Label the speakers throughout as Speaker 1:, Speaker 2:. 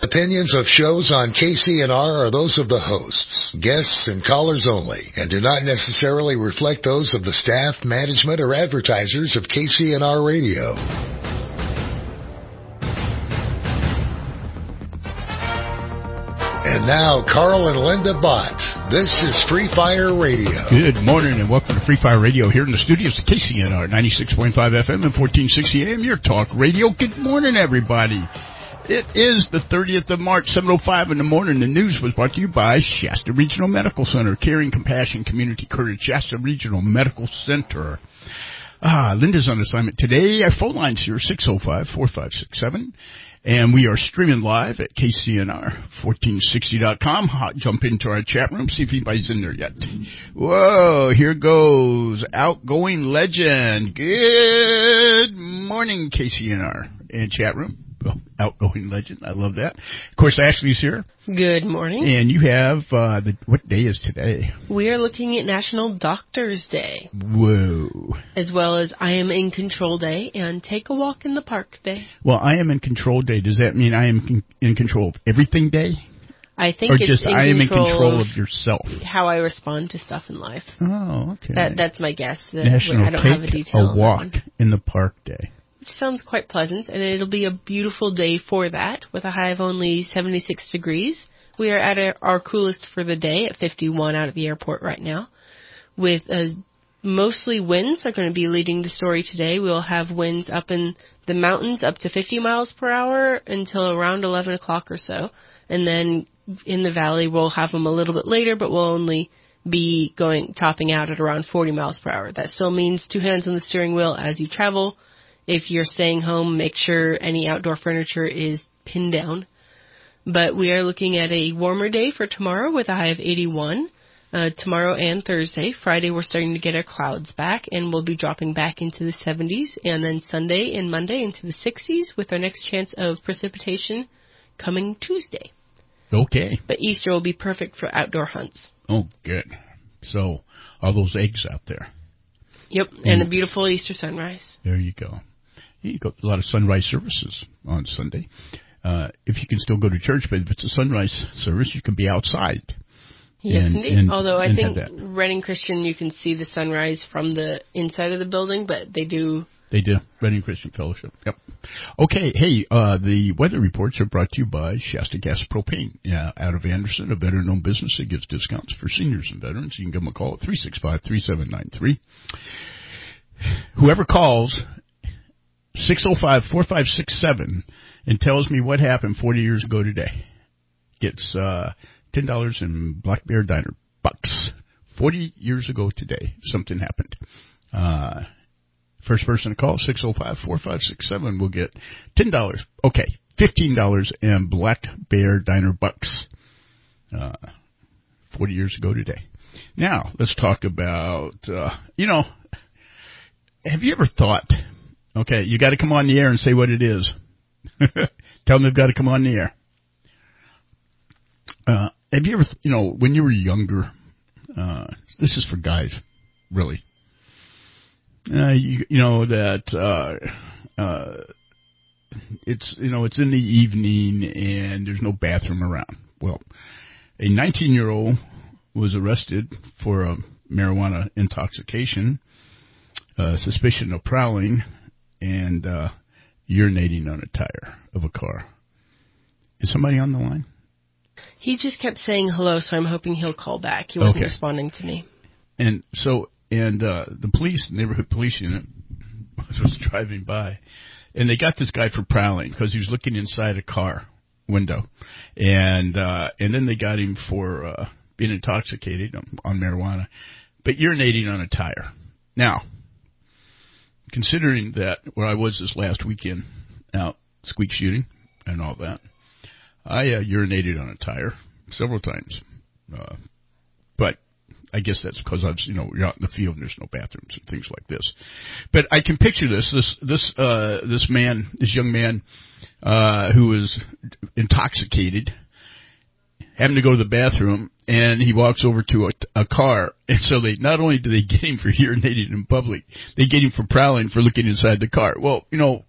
Speaker 1: Opinions of shows on KCNR are those of the hosts, guests, and callers only, and do not necessarily reflect those of the staff, management, or advertisers of KCNR Radio. And now, Carl and Linda Bott. This is Free Fire Radio.
Speaker 2: Good morning and welcome to Free Fire Radio here in the studios of KCNR 96.5 FM and 1460 AM, your talk radio. Good morning, everybody. It is the 30th of March, 7:05 in the morning. The news was brought to you by Shasta Regional Medical Center, Caring, Compassion, Community Courage, Shasta Regional Medical Center. Linda's on assignment today. Our phone line's here, 605-4567. And we are streaming live at KCNR1460.com. Jump into our chat room, see if anybody's in there yet. Whoa, here goes Outgoing Legend. Good morning, KCNR. And chat room. Well, Outgoing Legend. I love that. Of course, Ashley's here.
Speaker 3: Good morning.
Speaker 2: And you have, what day is today?
Speaker 3: We are looking at National Doctors Day.
Speaker 2: Whoa.
Speaker 3: As well as I Am in Control Day and Take a Walk in the Park Day.
Speaker 2: Well, I Am in Control Day. Does that mean I am in control of everything day?
Speaker 3: I think
Speaker 2: or
Speaker 3: it's
Speaker 2: just I am in control of yourself.
Speaker 3: How I respond to stuff in life.
Speaker 2: Oh, okay.
Speaker 3: That's my guess.
Speaker 2: National
Speaker 3: I don't have a detail.
Speaker 2: A Walk in the Park Day.
Speaker 3: Which sounds quite pleasant, and it'll be a beautiful day for that, with a high of only 76 degrees. We are at our coolest for the day at 51 out at the airport right now, with mostly winds are going to be leading the story today. We'll have winds up in the mountains up to 50 miles per hour until around 11 o'clock or so, and then in the valley we'll have them a little bit later, but we'll only be topping out at around 40 miles per hour. That still means 2 hands on the steering wheel as you travel. If you're staying home, make sure any outdoor furniture is pinned down. But we are looking at a warmer day for tomorrow with a high of 81. Tomorrow and Thursday. Friday, we're starting to get our clouds back, and we'll be dropping back into the 70s. And then Sunday and Monday into the 60s with our next chance of precipitation coming Tuesday.
Speaker 2: Okay.
Speaker 3: But Easter will be perfect for outdoor hunts.
Speaker 2: Oh, good. So, all those eggs out there.
Speaker 3: Yep, and a beautiful Easter sunrise.
Speaker 2: There you go. You got a lot of sunrise services on Sunday. If you can still go to church, but if it's a sunrise service, you can be outside.
Speaker 3: Yes, indeed. Although I think Reading Christian, you can see the sunrise from the inside of the building, but they do. They do.
Speaker 2: Reading Christian Fellowship. Yep. Okay. Hey, the weather reports are brought to you by Shasta Gas Propane. Out of Anderson, a veteran-owned business that gives discounts for seniors and veterans. You can give them a call at 365-3793. Whoever calls 605-4567 and tells me what happened 40 years ago today gets $10 in Black Bear Diner bucks. 40 years ago today, something happened. First person to call, 605-4567, will get $10. Okay, $15 in Black Bear Diner bucks. 40 years ago today. Now, let's talk about, have you ever thought, okay, you got to come on the air and say what it is. Tell them they've got to come on the air. Have you ever, when you were younger, this is for guys, really. It's in the evening and there's no bathroom around. Well, a 19-year-old was arrested for a marijuana intoxication, suspicion of prowling, and urinating on a tire of a car. Is somebody on the line?
Speaker 3: He just kept saying hello, so I'm hoping he'll call back. He wasn't responding to me.
Speaker 2: And so, the police, neighborhood police unit, was driving by, and they got this guy for prowling because he was looking inside a car window, and then they got him for being intoxicated on marijuana, but urinating on a tire. Now, considering that where I was this last weekend out squeak shooting and all that, I urinated on a tire several times, but I guess that's because you're out in the field and there's no bathrooms and things like this. But I can picture this young man who was intoxicated, having to go to the bathroom, and he walks over to a car, and so not only do they get him for urinating in public, they get him for prowling for looking inside the car. Well,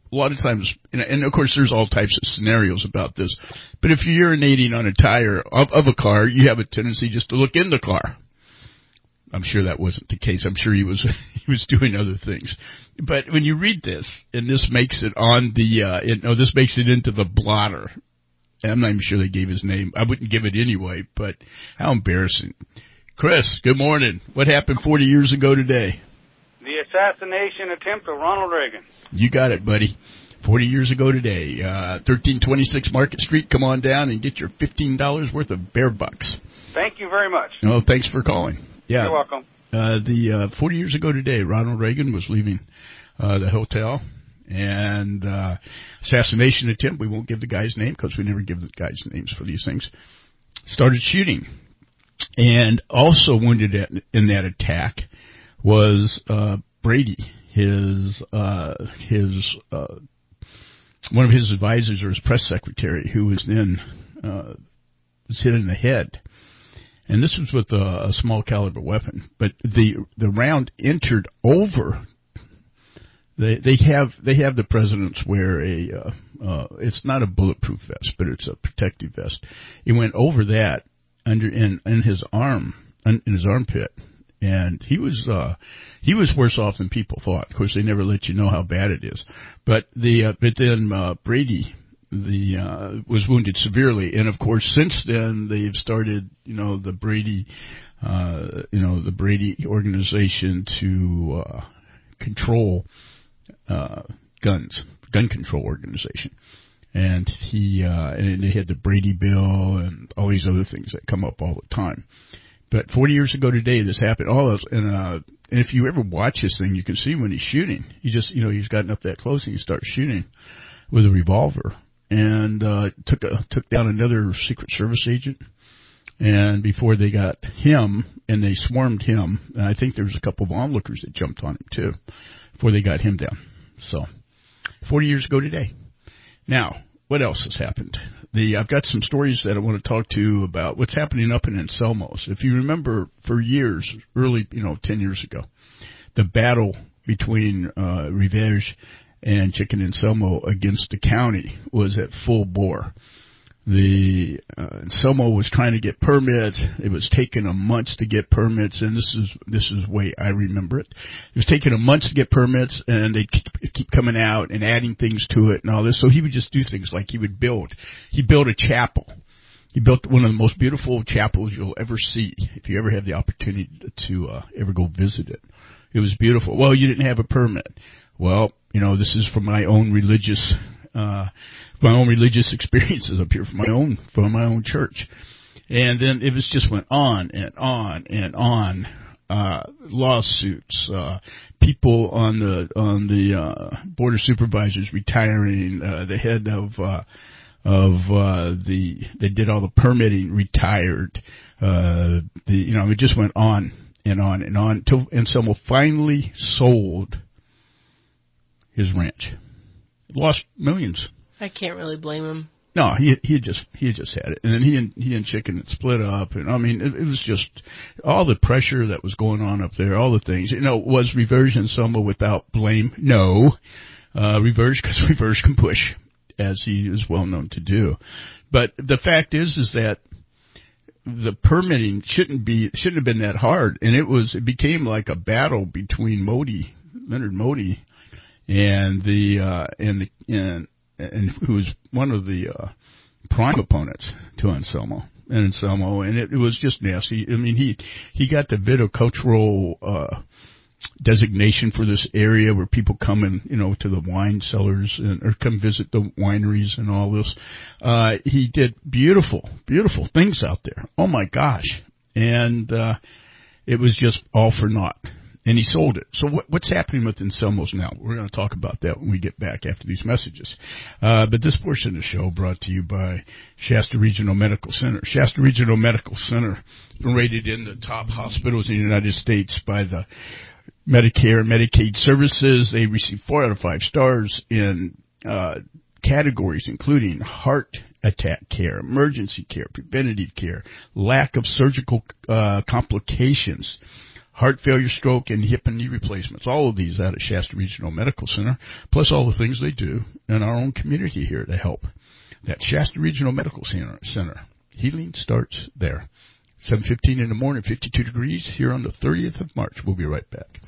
Speaker 2: a lot of times, and of course there's all types of scenarios about this, but if you're urinating on a tire of a car, you have a tendency just to look in the car. I'm sure that wasn't the case. I'm sure he was doing other things. But when you read this, and this makes it on the, this makes it into the blotter. And I'm not even sure they gave his name. I wouldn't give it anyway, but how embarrassing. Chris, good morning. What happened 40 years ago today?
Speaker 4: The assassination attempt of Ronald Reagan.
Speaker 2: You got it, buddy. 40 years ago today. 1326 Market Street. Come on down and get your $15 worth of bear bucks.
Speaker 4: Thank you very much.
Speaker 2: Oh, thanks for calling. Yeah.
Speaker 4: You're welcome.
Speaker 2: 40 years ago today, Ronald Reagan was leaving the hotel, and assassination attempt, we won't give the guy's name because we never give the guys' names for these things, started shooting. And also wounded in that attack was Brady, one of his advisors or his press secretary, who was then was hit in the head. And this was with a small caliber weapon, but the round entered over. They have the presidents wear it's not a bulletproof vest, but it's a protective vest. It went over that in his arm, in his armpit, and he was worse off than people thought. Of course, they never let you know how bad it is, but then Brady was wounded severely, and of course since then they've started the Brady organization to control guns, gun control organization, and and they had the Brady bill and all these other things that come up all the time. But 40 years ago today, this happened. And if you ever watch this thing, you can see when he's shooting, he just he's gotten up that close and he starts shooting with a revolver. And took down another Secret Service agent, and before they got him, and they swarmed him, and I think there was a couple of onlookers that jumped on him too, before they got him down. So, 40 years ago today. Now, what else has happened? I've got some stories that I want to talk to you about what's happening up in Anselmos. If you remember, for years, early 10 years ago, the battle between Rivers and Chicken Anselmo against the county was at full bore. The Anselmo was trying to get permits. It was taking them months to get permits, and this is the way I remember it. It was taking them months to get permits, and they keep coming out and adding things to it and all this. So he would just do things like he built a chapel. He built one of the most beautiful chapels you'll ever see if you ever have the opportunity to ever go visit it. It was beautiful. Well, you didn't have a permit. Well, this is from my own religious experiences up here, from my own church. And then it just went on and on and on. Lawsuits, people on the board of supervisors retiring, the head they did all the permitting retired. It just went on and on and on until Anselmo finally sold his ranch. Lost millions.
Speaker 3: I can't really blame him.
Speaker 2: No, he had just had it, and then he and Chicken had split up, and I mean it was just all the pressure that was going on up there, all the things. Was Rivers Anselmo without blame? No, Rivers, because Rivers can push, as he is well known to do. But the fact is that the permitting shouldn't have been that hard, and it became like a battle between Leonard Modi, and and who was one of the prime opponents to Anselmo, and it was just nasty. I mean, he got the viticultural designation for this area where people come in, to the wine cellars or come visit the wineries and all this. He did beautiful things out there. Oh my gosh. And it was just all for naught. And he sold it. So what's happening with Anselmo's now? We're going to talk about that when we get back after these messages. But this portion of the show brought to you by Shasta Regional Medical Center. Shasta Regional Medical Center has been rated in the top hospitals in the United States by the Medicare and Medicaid services. They received 4 out of 5 stars in categories including heart attack care, emergency care, preventative care, lack of surgical complications, heart failure, stroke, and hip and knee replacements. All of these out at Shasta Regional Medical Center, plus all the things they do in our own community here to help. That Shasta Regional Medical Center. Healing starts there. 7:15 in the morning, 52 degrees here on the 30th of March. We'll be right back.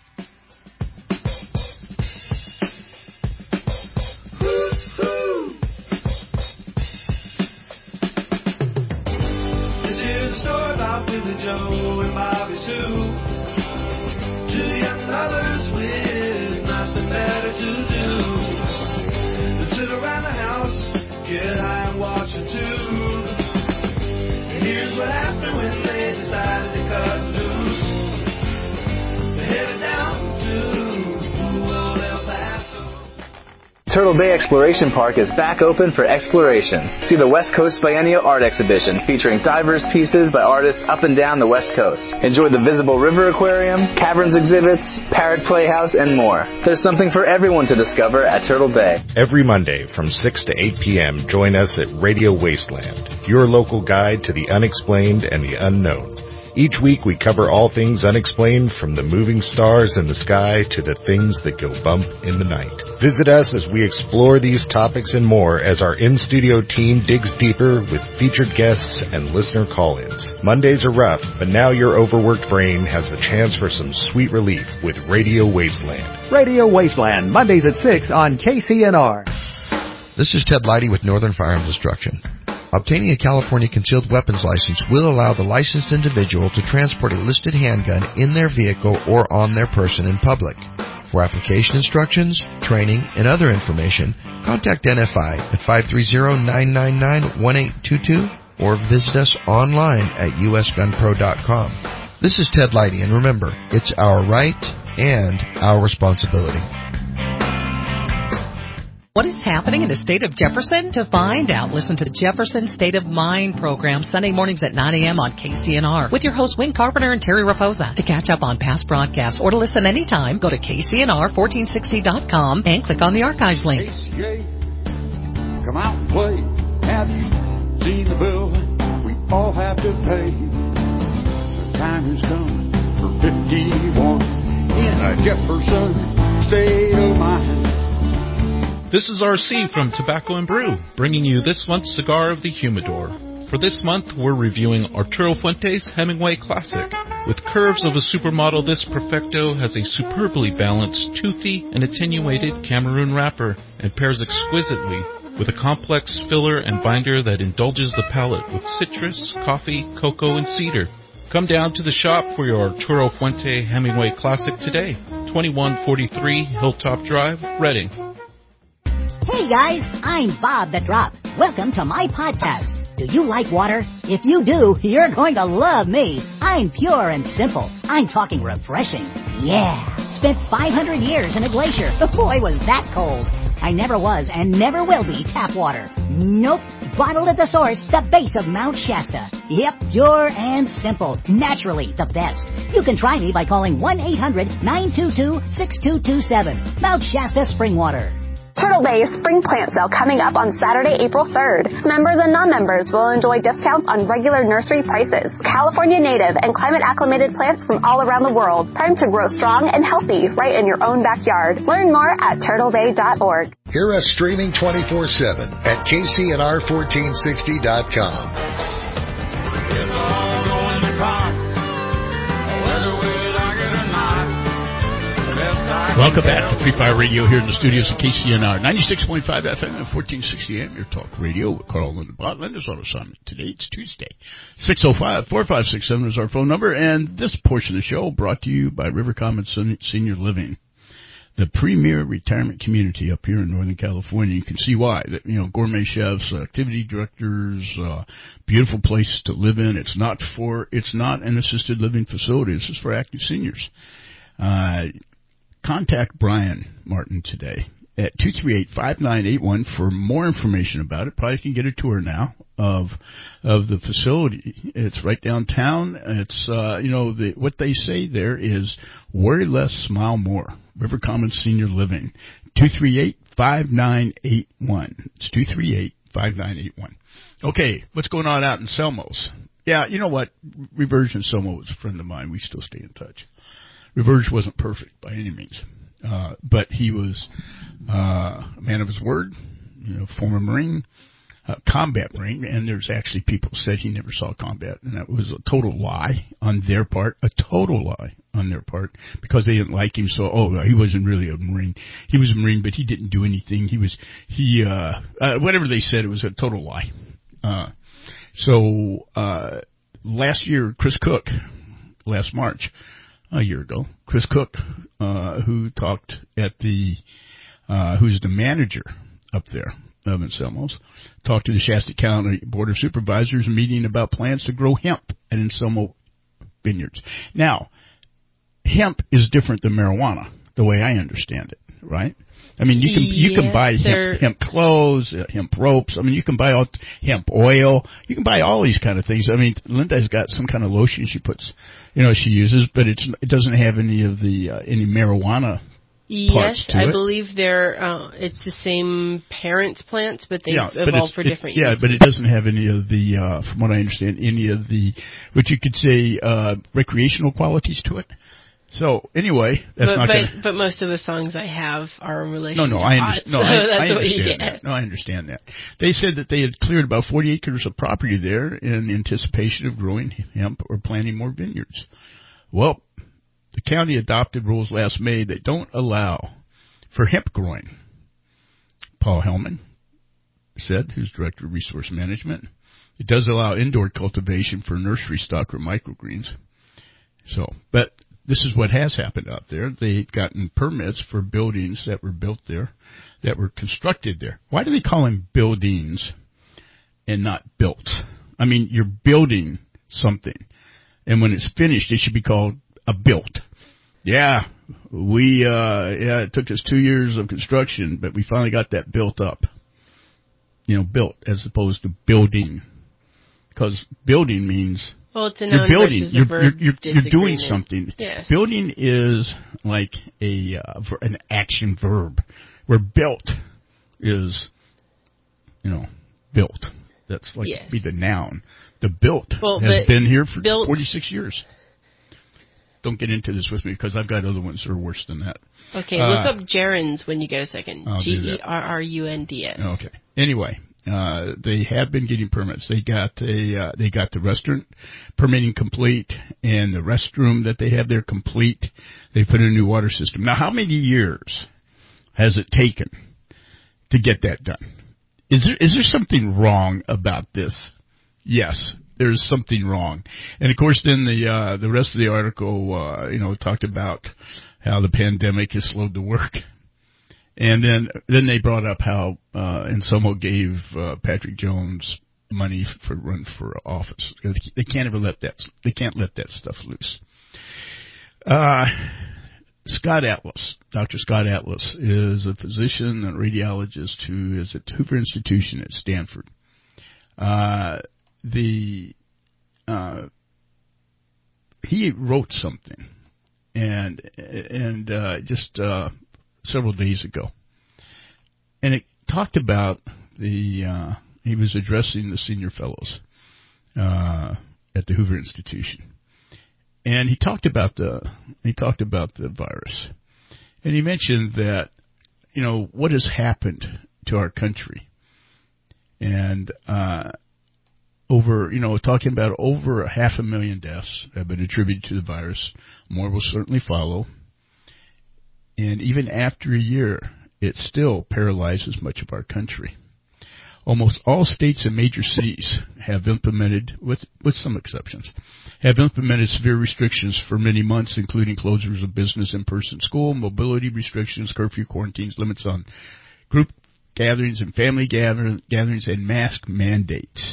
Speaker 5: Joe and Bobby Sue, two young lovers with nothing better to do than sit around the house, get high and watch a tube. And here's what happened when they decided to cut loose. They headed down to old El Paso.
Speaker 6: Turtle Bay Exploration Park is back open for exploration. See the West Coast Biennial Art Exhibition featuring diverse pieces by artists up and down the West Coast. Enjoy the Visible River Aquarium, caverns exhibits, Parrot Playhouse, and more. There's something for everyone to discover at Turtle Bay.
Speaker 7: Every Monday from 6 to 8 p.m., join us at Radio Wasteland, your local guide to the unexplained and the unknown. Each week we cover all things unexplained, from the moving stars in the sky to the things that go bump in the night. Visit us as we explore these topics and more as our in-studio team digs deeper with featured guests and listener call-ins. Mondays are rough, but now your overworked brain has the chance for some sweet relief with Radio Wasteland.
Speaker 8: Radio Wasteland, Mondays at 6 on KCNR.
Speaker 9: This is Ted Leidy with Northern Firearms Instruction. Obtaining a California concealed weapons license will allow the licensed individual to transport a listed handgun in their vehicle or on their person in public. For application instructions, training, and other information, contact NFI at 530-999-1822 or visit us online at usgunpro.com. This is Ted Leidy, and remember, it's our right and our responsibility.
Speaker 10: What is happening in the state of Jefferson? To find out, listen to the Jefferson State of Mind program Sunday mornings at 9 a.m. on KCNR with your hosts Wayne Carpenter and Terry Raposa. To catch up on past broadcasts or to listen anytime, go to KCNR1460.com and click on the archives link.
Speaker 11: KCA, come out and play. Have you seen the bill we all have to pay? The time has come for 51 in a Jefferson State of Mind.
Speaker 12: This is RC from Tobacco and Brew, bringing you this month's Cigar of the Humidor. For this month, we're reviewing Arturo Fuente's Hemingway Classic. With curves of a supermodel, this Perfecto has a superbly balanced, toothy, and attenuated Cameroon wrapper, and pairs exquisitely with a complex filler and binder that indulges the palate with citrus, coffee, cocoa, and cedar. Come down to the shop for your Arturo Fuente Hemingway Classic today, 2143 Hilltop Drive, Reading.
Speaker 13: Hey guys, I'm Bob the Drop. Welcome to my podcast. Do you like water? If you do, you're going to love me. I'm pure and simple. I'm talking refreshing. Yeah. Spent 500 years in a glacier. Boy, was that cold. I never was and never will be tap water. Nope. Bottled at the source, the base of Mount Shasta. Yep, pure and simple. Naturally, the best. You can try me by calling 1-800-922-6227. Mount Shasta Spring Water.
Speaker 14: Turtle Bay Spring Plant Sale coming up on Saturday, April 3rd. Members and non-members will enjoy discounts on regular nursery prices. California native and climate-acclimated plants from all around the world. Time to grow strong and healthy right in your own backyard. Learn more at turtlebay.org.
Speaker 1: Hear us streaming 24/7 at KCNR1460.com.
Speaker 5: It's all going to rock, whether we like it or not.
Speaker 2: Welcome back to Free Fire Radio here in the studios of KCNR 96.5 FM and 1460 AM. Your talk radio with Carl Linden Botland is on assignment. Today it's Tuesday. 605-4567 is our phone number, and this portion of the show brought to you by River Commons Senior Living, the premier retirement community up here in Northern California. You can see why. Gourmet chefs, activity directors, beautiful place to live in. It's not an assisted living facility. This is for active seniors. Contact Brian Martin today at 238-5981 for more information about it. Probably can get a tour now of the facility. It's right downtown. It's what they say there is worry less, smile more. River Commons Senior Living, 238-5981. It's 238-5981. Okay, what's going on out in Selmos? Yeah, you know what? Reverge and Soma was a friend of mine. We still stay in touch. Reverge wasn't perfect by any means, but he was a man of his word, former Marine, combat Marine, and there's actually people who said he never saw combat, and that was a total lie on their part, because they didn't like him, so, he wasn't really a Marine. He was a Marine, but he didn't do anything. Whatever they said, it was a total lie. Last year, Chris Cook, last March, a year ago, Chris Cook, who talked at who's the manager up there of Anselmo's, talked to the Shasta County Board of Supervisors meeting about plans to grow hemp at Anselmo Vineyards. Now, hemp is different than marijuana, the way I understand it, right? I mean, you can buy hemp clothes, hemp ropes. I mean, you can buy hemp oil. You can buy all these kind of things. I mean, Linda's got some kind of lotion she puts, she uses, but it doesn't have any of the any marijuana parts to it.
Speaker 3: I believe it's the same parent plants, but they've evolved for different uses.
Speaker 2: Yeah, but it doesn't have any of the, from what I understand, any of the, what you could say, recreational qualities to it. So anyway,
Speaker 3: but most of the songs I have are in relation to pot,
Speaker 2: I
Speaker 3: that's what you get.
Speaker 2: That. No, I understand that. They said that they had cleared about 40 acres of property there in anticipation of growing hemp or planting more vineyards. Well, the county adopted rules last May that don't allow for hemp growing. Paul Hellman said, who's Director of Resource Management, it does allow indoor cultivation for nursery stock or microgreens. So, but this is what has happened out there. They've gotten permits for buildings that were built there, that were constructed there. Why do they call them buildings and not built? I mean, you're building something, and when it's finished, it should be called a built. Yeah, it took us 2 years of construction, but we finally got that built up. Built as opposed to building, because building means.
Speaker 3: Well, it's a noun versus a verb.
Speaker 2: You're doing something.
Speaker 3: Yes.
Speaker 2: Building is like an action verb, where built is, built. That's like be the noun. The built has been here for 46 years. Don't get into this with me because I've got other ones that are worse than that.
Speaker 3: Okay, look up gerunds when you get a second. Gerrunds.
Speaker 2: Okay. Anyway. They have been getting permits. They got the restaurant permitting complete, and the restroom that they have there complete. They put in a new water system. Now, how many years has it taken to get that done? Is there something wrong about this? Yes, there's something wrong. And of course, then the rest of the article, talked about how the pandemic has slowed the work. And then they brought up how Anselmo gave Patrick Jones money for run for office. They can't ever let that. They can't let that stuff loose. Scott Atlas, Dr. Scott Atlas, is a physician and radiologist who is at the Hoover Institution at Stanford. He wrote something, and just several days ago, and it talked about he was addressing the senior fellows at the Hoover Institution, and he talked about the virus, and he mentioned that what has happened to our country, and talking about over 500,000 deaths have been attributed to the virus. More will certainly follow. And even after a year, it still paralyzes much of our country. Almost all states and major cities have implemented, with some exceptions, have implemented severe restrictions for many months, including closures of business, in-person school, mobility restrictions, curfew, quarantines, limits on group gatherings and family gatherings, and mask mandates.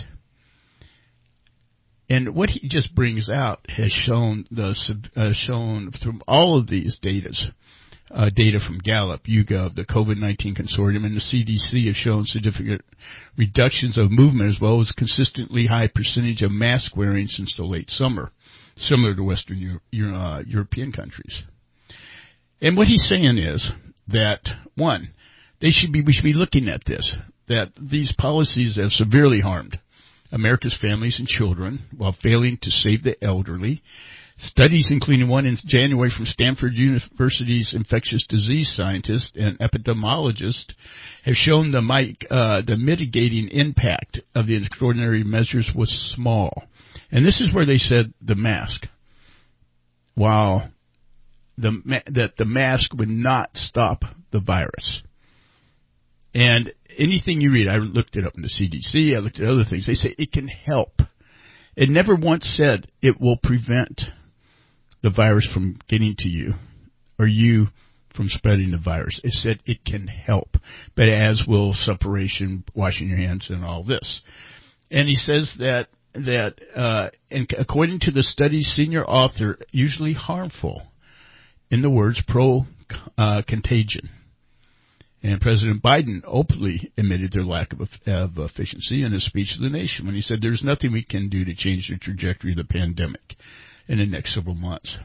Speaker 2: And what he just brings out has shown from all of these data from Gallup, YouGov, the COVID-19 Consortium, and the CDC have shown significant reductions of movement as well as consistently high percentage of mask wearing since the late summer, similar to Western European countries. And what he's saying is that, one, we should be looking at this, that these policies have severely harmed America's families and children while failing to save the elderly. Studies, including one in January from Stanford University's infectious disease scientist and epidemiologist, have shown the mitigating impact of the extraordinary measures was small. And this is where they said the mask. While that the mask would not stop the virus. And anything you read, I looked it up in the CDC, I looked at other things, they say it can help. It never once said it will prevent the virus from getting to you or you from spreading the virus. It said it can help, but as will separation, washing your hands, and all this. And he says that and according to the study's senior author, usually harmful, in the words contagion. And President Biden openly admitted their lack of efficiency in his speech to the nation when he said there's nothing we can do to change the trajectory of the pandemic in the next several months.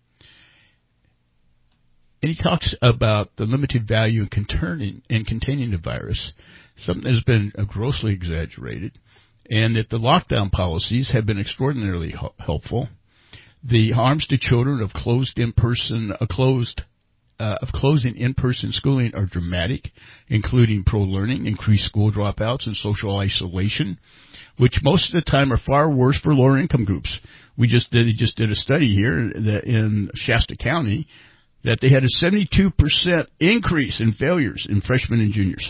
Speaker 2: And he talks about the limited value in containing the virus, something that has been grossly exaggerated, and that the lockdown policies have been extraordinarily helpful. The harms to children of closing in-person schooling are dramatic, including pro-learning, increased school dropouts, and social isolation, which most of the time are far worse for lower income groups. They just did a study here in Shasta County that they had a 72% increase in failures in freshmen and juniors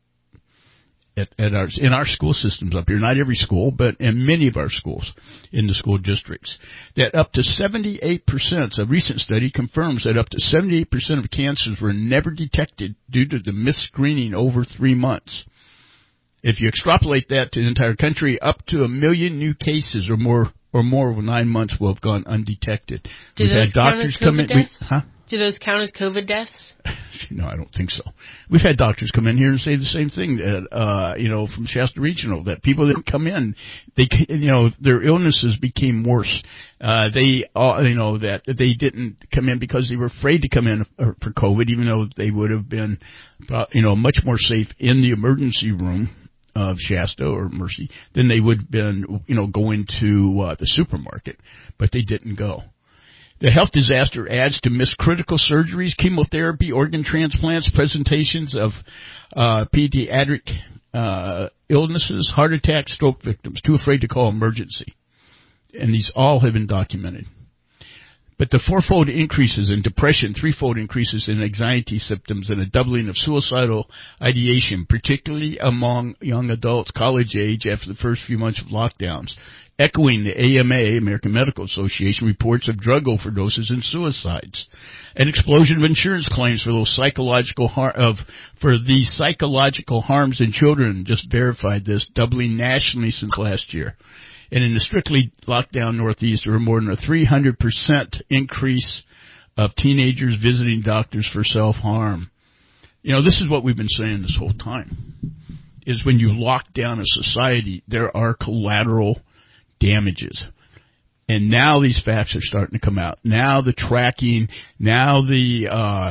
Speaker 2: in our school systems up here. Not every school, but in many of our schools in the school districts. That up to 78%, a recent study confirms that up to 78% of cancers were never detected due to the missed screening over 3 months. If you extrapolate that to the entire country, up to 1 million new cases or more over 9 months will have gone undetected. We've had doctors come in.
Speaker 3: Do those count as COVID deaths?
Speaker 2: No, I don't think so. We've had doctors come in here and say the same thing that, from Shasta Regional, that people that come in, their illnesses became worse. That they didn't come in because they were afraid to come in for COVID, even though they would have been, much more safe in the emergency room of Shasta or Mercy than they would have been, going to the supermarket, but they didn't go. The health disaster adds to missed critical surgeries, chemotherapy, organ transplants, presentations of pediatric illnesses, heart attack, stroke victims, too afraid to call emergency. And these all have been documented. But the fourfold increases in depression, threefold increases in anxiety symptoms, and a doubling of suicidal ideation, particularly among young adults, college age, after the first few months of lockdowns, echoing the AMA, American Medical Association, reports of drug overdoses and suicides. An explosion of insurance claims for those psychological harms in children just verified this, doubling nationally since last year. And in the strictly locked down Northeast, there were more than a 300% increase of teenagers visiting doctors for self-harm. This is what we've been saying this whole time, is when you lock down a society, there are collateral damages. And now these facts are starting to come out. Now the tracking, now the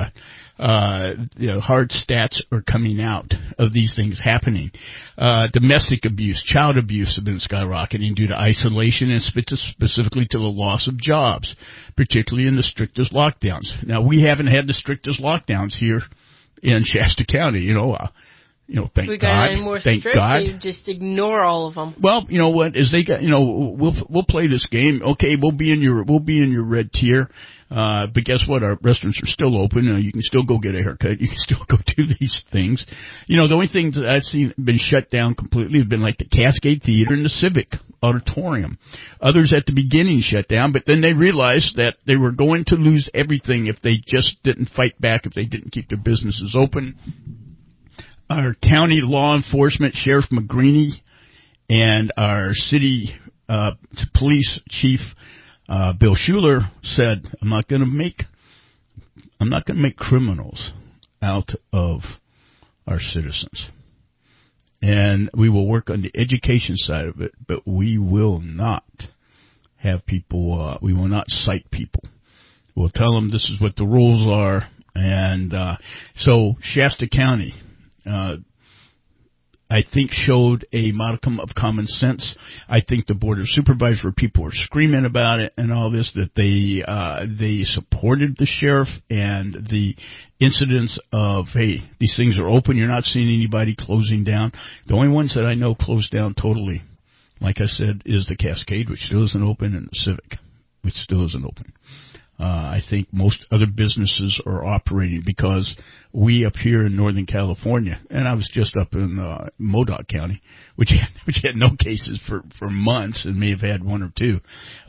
Speaker 2: hard stats are coming out of these things happening. Domestic abuse, child abuse have been skyrocketing due to isolation and specifically to the loss of jobs, particularly in the strictest lockdowns. Now, we haven't had the strictest lockdowns here in Shasta County, thank
Speaker 3: we
Speaker 2: God.
Speaker 3: Got more
Speaker 2: thank
Speaker 3: strict,
Speaker 2: God.
Speaker 3: You just ignore all of them.
Speaker 2: Well, you know what? As they got, we'll play this game. Okay, we'll be in your red tier. But guess what? Our restaurants are still open. You can still go get a haircut. You can still go do these things. The only things that I've seen been shut down completely have been like the Cascade Theater and the Civic Auditorium. Others at the beginning shut down, but then they realized that they were going to lose everything if they just didn't fight back, if they didn't keep their businesses open. Our county law enforcement, Sheriff McGreeny, and our city police chief, Bill Schuler, said, I'm not going to make criminals out of our citizens. And we will work on the education side of it, but we will not have people, we will not cite people. We'll tell them this is what the rules are. And so Shasta County, I think showed a modicum of common sense. I think the Board of Supervisors, where people were screaming about it and all this, that they supported the sheriff and the incidents of, hey, these things are open, you're not seeing anybody closing down. The only ones that I know closed down totally, like I said, is the Cascade, which still isn't open, and the Civic, which still isn't open. I think most other businesses are operating because we up here in Northern California, and I was just up in Modoc County, which had no cases for months and may have had one or two.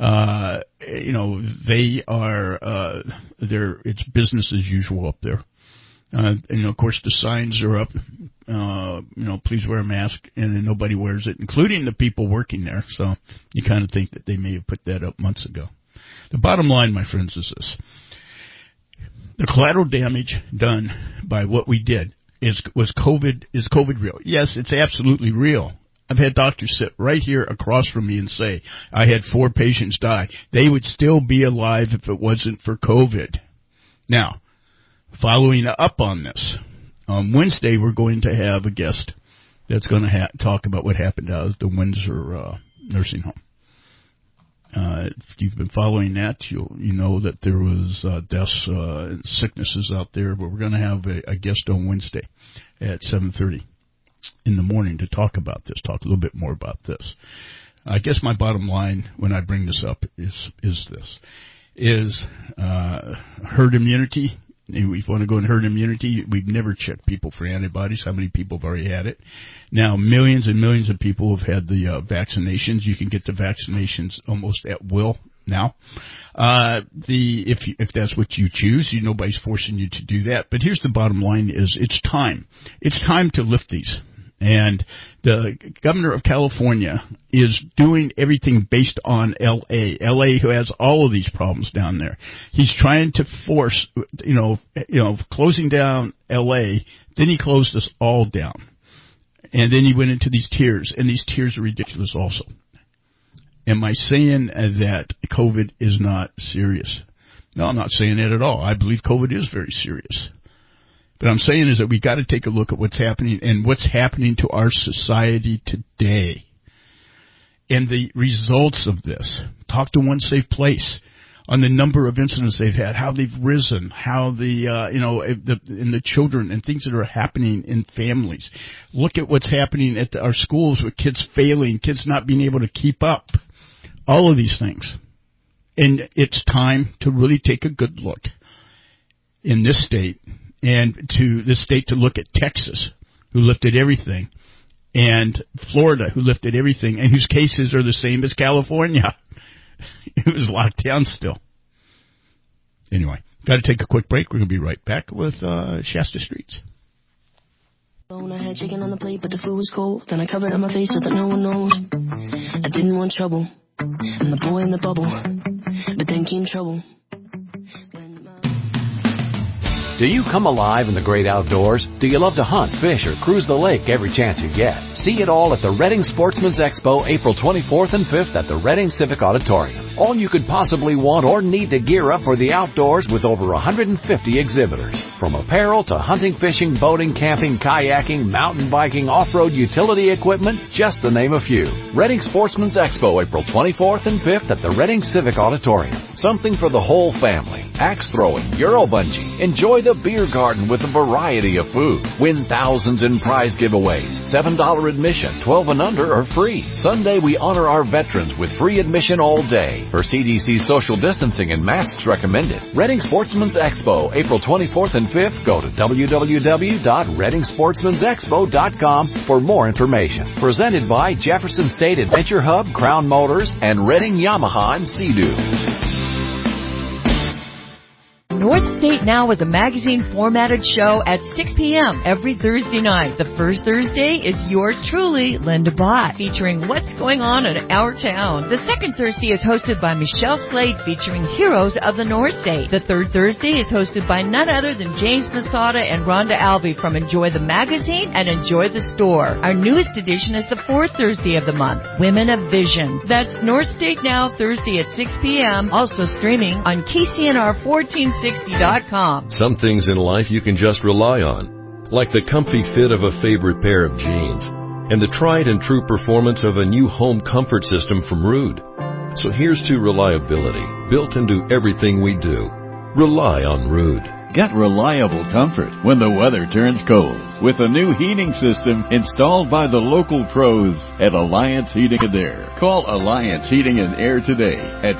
Speaker 2: They are it's business as usual up there. And of course the signs are up, please wear a mask, and then nobody wears it, including the people working there. So you kind of think that they may have put that up months ago. The bottom line, my friends, is this. The collateral damage done by what we did is COVID real? Yes, it's absolutely real. I've had doctors sit right here across from me and say, I had 4 patients die. They would still be alive if it wasn't for COVID. Now, following up on this, on Wednesday we're going to have a guest that's going to talk about what happened out at the Windsor nursing home. If you've been following that, you know that there was deaths and sicknesses out there, but we're going to have a guest on Wednesday at 7:30 in the morning to talk about this, talk a little bit more about this. I guess my bottom line when I bring this up is herd immunity. If you want to go in herd immunity, we've never checked people for antibodies. How many people have already had it? Now, millions and millions of people have had the vaccinations. You can get the vaccinations almost at will now. If that's what you choose, nobody's forcing you to do that. But here's the bottom line: is it's time. It's time to lift these. And the governor of California is doing everything based on L.A. L.A. who has all of these problems down there. He's trying to force, closing down L.A. Then he closed us all down. And then he went into these tiers, and these tiers are ridiculous also. Am I saying that COVID is not serious? No, I'm not saying that at all. I believe COVID is very serious. But I'm saying is that we got to take a look at what's happening and what's happening to our society today. And the results of this. Talk to One Safe Place on the number of incidents they've had, how they've risen, how and the children and things that are happening in families. Look at what's happening at our schools with kids failing, kids not being able to keep up. All of these things. And it's time to really take a good look in this state. And to the state to look at Texas, who lifted everything, and Florida, who lifted everything, and whose cases are the same as California. It was locked down still. Anyway, got to take a quick break. We're going to be right back with Shasta Streets.
Speaker 15: I had chicken on the plate, but the food was cold. Then I covered up my face so that no one knows. I didn't want trouble. I'm the boy in the bubble, but then came trouble.
Speaker 16: Do you come alive in the great outdoors? Do you love to hunt, fish, or cruise the lake every chance you get? See it all at the Reading Sportsman's Expo, April 24th and 5th at the Reading Civic Auditorium. All you could possibly want or need to gear up for the outdoors with over 150 exhibitors. From apparel to hunting, fishing, boating, camping, kayaking, mountain biking, off-road utility equipment, just to name a few. Reading Sportsman's Expo, April 24th and 5th at the Reading Civic Auditorium. Something for the whole family. Axe throwing, Euro bungee. Enjoy the beer garden with a variety of food. Win thousands in prize giveaways. $7 admission, 12 and under are free. Sunday we honor our veterans with free admission all day. For CDC social distancing and masks recommended. Reading Sportsman's Expo, April 24th and 5th. Go to www.readingsportsmansexpo.com for more information. Presented by Jefferson State Adventure Hub, Crown Motors, and Reading Yamaha and Sea-Doo.
Speaker 17: North State Now is a magazine-formatted show at 6 p.m. every Thursday night. The first Thursday is yours truly, Linda Bott, featuring what's going on in our town. The second Thursday is hosted by Michelle Slade, featuring heroes of the North State. The third Thursday is hosted by none other than James Masada and Rhonda Albee from Enjoy the Magazine and Enjoy the Store. Our newest edition is the fourth Thursday of the month, Women of Vision. That's North State Now, Thursday at 6 p.m., also streaming on KCNR 1460.com.
Speaker 18: Some things in life you can just rely on, like the comfy fit of a favorite pair of jeans. and the tried and true performance of a new home comfort system from Ruud. So here's to reliability, built into everything we do. Rely on Ruud.
Speaker 19: Get reliable comfort when the weather turns cold with a new heating system installed by the local pros at Alliance Heating and Air. Call Alliance Heating and Air today at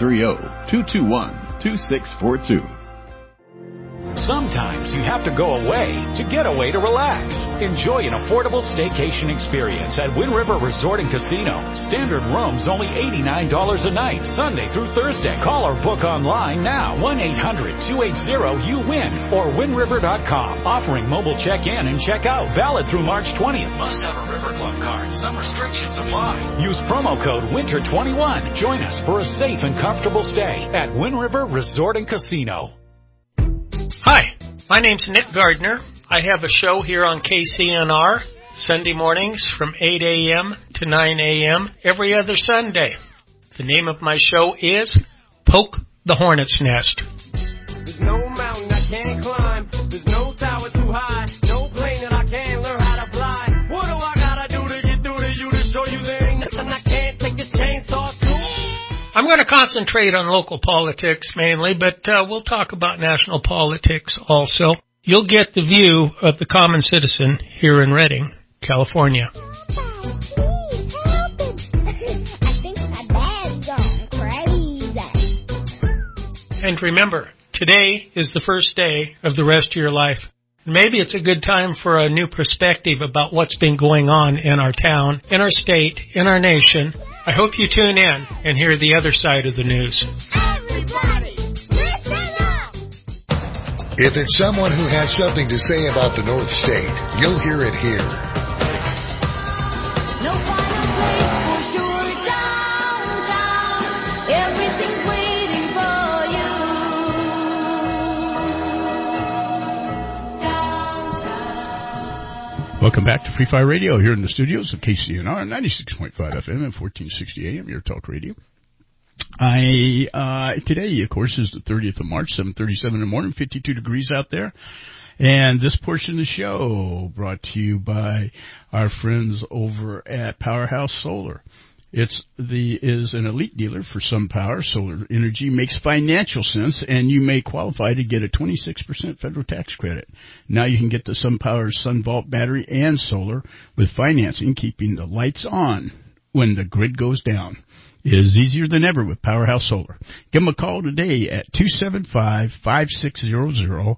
Speaker 19: 530-221-2642.
Speaker 20: Sometimes you have to go away to get away to relax. Enjoy an affordable staycation experience at Wind River Resort and Casino. Standard rooms only $89 a night, Sunday through Thursday. Call or book online now, 1-800-280-YOU-WIN or windriver.com. Offering mobile check-in and check-out, valid through March 20th. Must have a River Club card. Some restrictions apply. Use promo code WINTER21. Join us for a safe and comfortable stay at Wind River Resort and Casino.
Speaker 21: Hi, my name's Nick Gardner. I have a show here on KCNR, Sunday mornings from 8 a.m. to 9 a.m. every other Sunday. The name of my show is Poke the Hornet's Nest.
Speaker 5: There's no mountain I can't climb. There's no tower too high. No plane that I can't learn how to fly. What do I gotta do to get through to you to show you there ain't nothing I can't take this chainsaw to?
Speaker 21: I'm going to concentrate on local politics mainly, but we'll talk about national politics also. You'll get the view of the common citizen here in Redding, California. And remember, today is the first day of the rest of your life. Maybe it's a good time for a new perspective about what's been going on in our town, in our state, in our nation. I hope you tune in and hear the other side of the news.
Speaker 5: Everybody, listen up!
Speaker 1: If it's someone who has something to say about the North State, you'll hear it here.
Speaker 5: No final place for sure downtown. Everything's waiting for you.
Speaker 2: Welcome back to Free Fire Radio here in the studios of KCNR 96.5 FM and 1460 AM, your talk radio. Today, of course, is the 30th of March, 7:37 in the morning, 52 degrees out there. And this portion of the show brought to you by our friends over at Powerhouse Solar. Is an elite dealer for SunPower. Solar energy makes financial sense, and you may qualify to get a 26% federal tax credit. Now you can get the SunPower SunVault battery and solar with financing, keeping the lights on when the grid goes down. It is easier than ever with Powerhouse Solar. Give them a call today at 275-5600,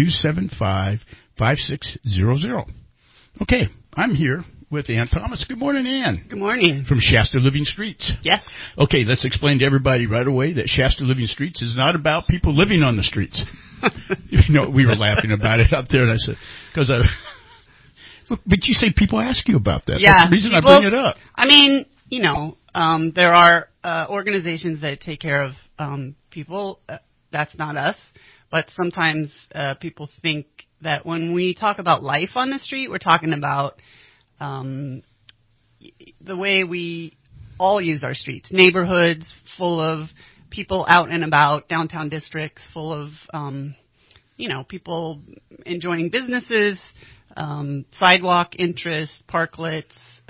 Speaker 2: 275-5600. Okay, I'm here with Ann Thomas. Good morning, Ann.
Speaker 22: Good morning.
Speaker 2: From Shasta Living Streets.
Speaker 22: Yes.
Speaker 2: Okay, let's explain to everybody right away that Shasta Living Streets is not about people living on the streets. We were laughing about it out there, and I said, but you say people ask you about that.
Speaker 22: Yeah.
Speaker 2: That's the reason I bring it up.
Speaker 22: I mean, there are organizations that take care of people. That's not us. But sometimes people think that when we talk about life on the street, we're talking about the way we all use our streets. Neighborhoods full of people out and about, downtown districts full of, people enjoying businesses, sidewalk interest, parklets,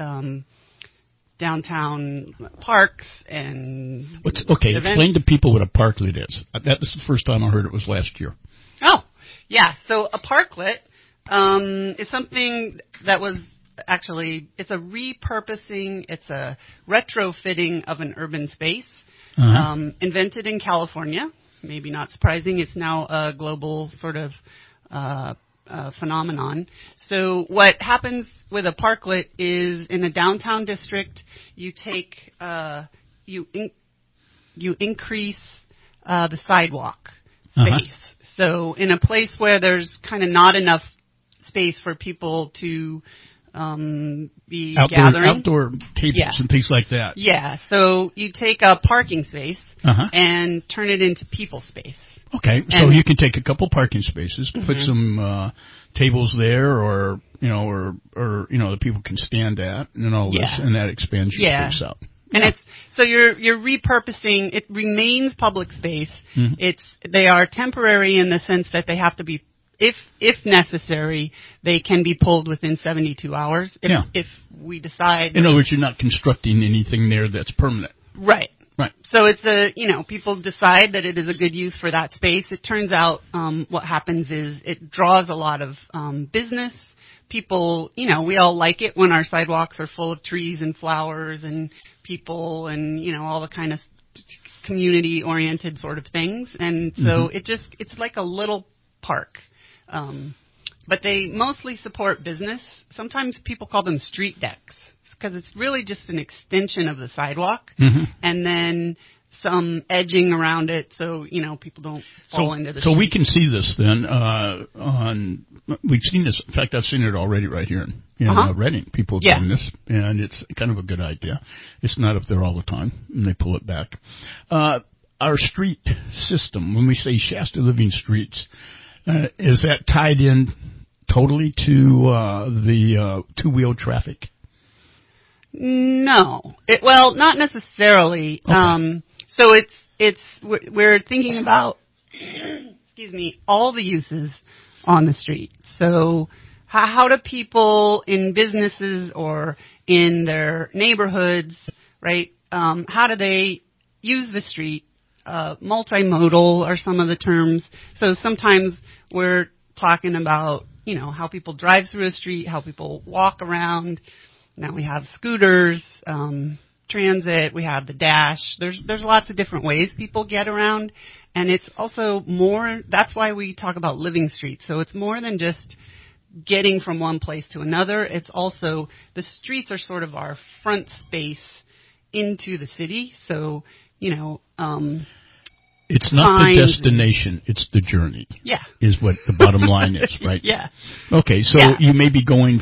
Speaker 22: downtown parks, and
Speaker 2: explain to people what a parklet is. That was the first time I heard it was last year.
Speaker 22: Oh, yeah. So a parklet is something that was actually, it's a repurposing, it's a retrofitting of an urban space, invented in California. Maybe not surprising. It's now a global sort of phenomenon. So what happens with a parklet is in a downtown district, you take you increase the sidewalk space. So in a place where there's kind of not enough space for people to be gathering,
Speaker 2: outdoor tables and things like that.
Speaker 22: Yeah. So you take a parking space and turn it into people space.
Speaker 2: Okay, so you can take a couple parking spaces, put some tables there, or that people can stand at, and all this, and that expands your space out.
Speaker 22: And it's so you're repurposing. It remains public space. They are temporary in the sense that they have to be if necessary, they can be pulled within 72 hours if we decide.
Speaker 2: In other words, you're not constructing anything there that's permanent.
Speaker 22: Right.
Speaker 2: Right.
Speaker 22: So it's people decide that it is a good use for that space. It turns out what happens is it draws a lot of business. People, we all like it when our sidewalks are full of trees and flowers and people and, all the kind of community-oriented sort of things. And so it's like a little park. But they mostly support business. Sometimes people call them street decks because it's really just an extension of the sidewalk and then some edging around it so, people don't fall into the street.
Speaker 2: So we can see this then we've seen this. In fact, I've seen it already right here in Reading. People have done this, and it's kind of a good idea. It's not up there all the time, and they pull it back. Our street system, when we say Shasta Living Streets, is that tied in totally to the two-wheel traffic?
Speaker 22: No. Well, not necessarily. Okay. So we're thinking about, all the uses on the street. So how do people in businesses or in their neighborhoods, right, how do they use the street? Multimodal are some of the terms. So sometimes we're talking about, how people drive through a street, how people walk around. Now we have scooters, transit, we have the dash. There's lots of different ways people get around, and it's also more, that's why we talk about living streets. So it's more than just getting from one place to another. It's also, the streets are sort of our front space into the city. So,
Speaker 2: it's not the destination, it's the journey.
Speaker 22: Yeah.
Speaker 2: Is what the bottom line is, right?
Speaker 22: Yeah.
Speaker 2: Okay, so you may be going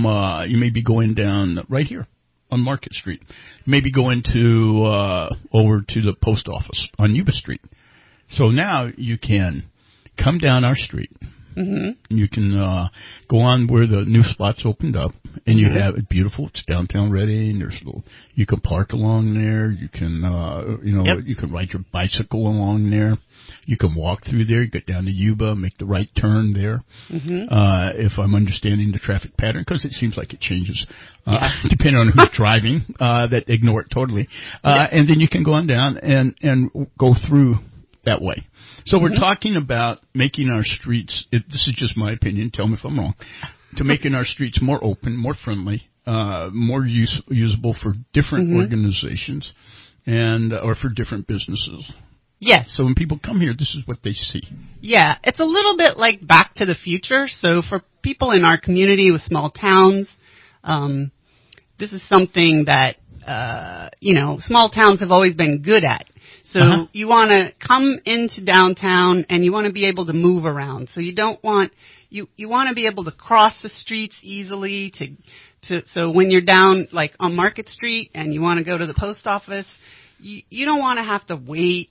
Speaker 2: down right here on Market Street. Maybe going to over to the post office on Yuba Street. So now you can come down our street. You can go on where the new spots opened up, and you have it beautiful. It's downtown Reading. You can park along there. You can you can ride your bicycle along there. You can walk through there. You get down to Yuba, make the right turn there. If I'm understanding the traffic pattern, because it seems like it changes depending on who's driving. That ignore it totally, and then you can go on down and go through that way. So we're talking about making our streets, this is just my opinion, tell me if I'm wrong, to making our streets more open, more friendly, more usable for different organizations and or for different businesses.
Speaker 22: Yes.
Speaker 2: So when people come here, this is what they see.
Speaker 22: Yeah, it's a little bit like Back to the Future. So for people in our community with small towns, this is something that, small towns have always been good at. So you want to come into downtown and you want to be able to move around. So you don't want, you want to be able to cross the streets easily so when you're down like on Market Street and you want to go to the post office, you don't want to have to wait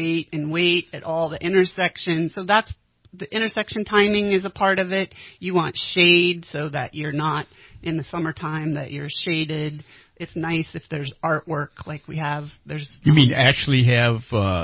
Speaker 22: at all the intersections. So that's the intersection timing is a part of it. You want shade so that you're not in the summertime, that you're shaded. It's nice if there's artwork like we have.
Speaker 2: You mean actually have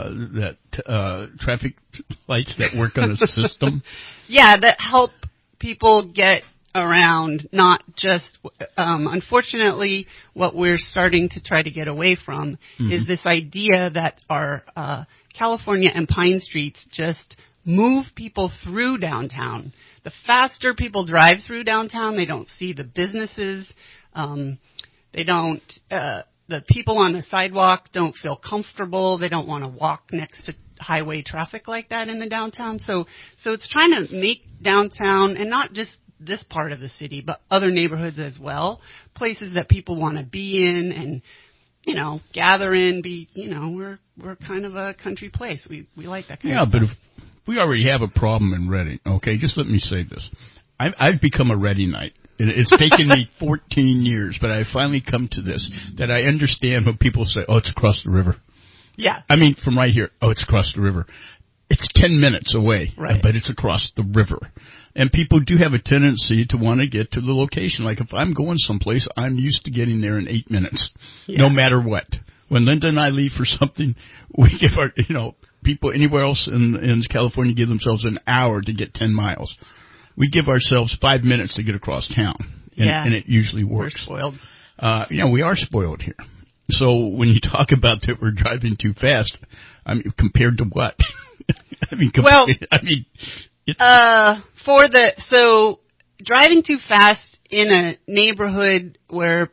Speaker 2: traffic lights that work on a system?
Speaker 22: Yeah, that help people get around, not just, unfortunately, what we're starting to try to get away from is this idea that our California and Pine Streets just move people through downtown. The faster people drive through downtown, they don't see the businesses, they don't, the people on the sidewalk don't feel comfortable. They don't want to walk next to highway traffic like that in the downtown. So it's trying to make downtown, and not just this part of the city, but other neighborhoods as well, places that people want to be in and, gather in, we're kind of a country place. We like that kind of stuff.
Speaker 2: Yeah, but if we already have a problem in Reading, okay, just let me say this. I've become a Readingite. It's taken me 14 years, but I finally come to this, that I understand when people say, oh, it's across the river.
Speaker 22: Yeah.
Speaker 2: I mean, from right here, oh, it's across the river. It's 10 minutes away,
Speaker 22: right,
Speaker 2: but it's across the river. And people do have a tendency to want to get to the location. Like if I'm going someplace, I'm used to getting there in 8 minutes, no matter what. When Linda and I leave for something, we give our, people anywhere else in California give themselves an hour to get 10 miles. We give ourselves 5 minutes to get across town, and it usually works.
Speaker 22: We're spoiled.
Speaker 2: We are spoiled here. So when you talk about that we're driving too fast, I mean, compared to what?
Speaker 22: So driving too fast in a neighborhood where,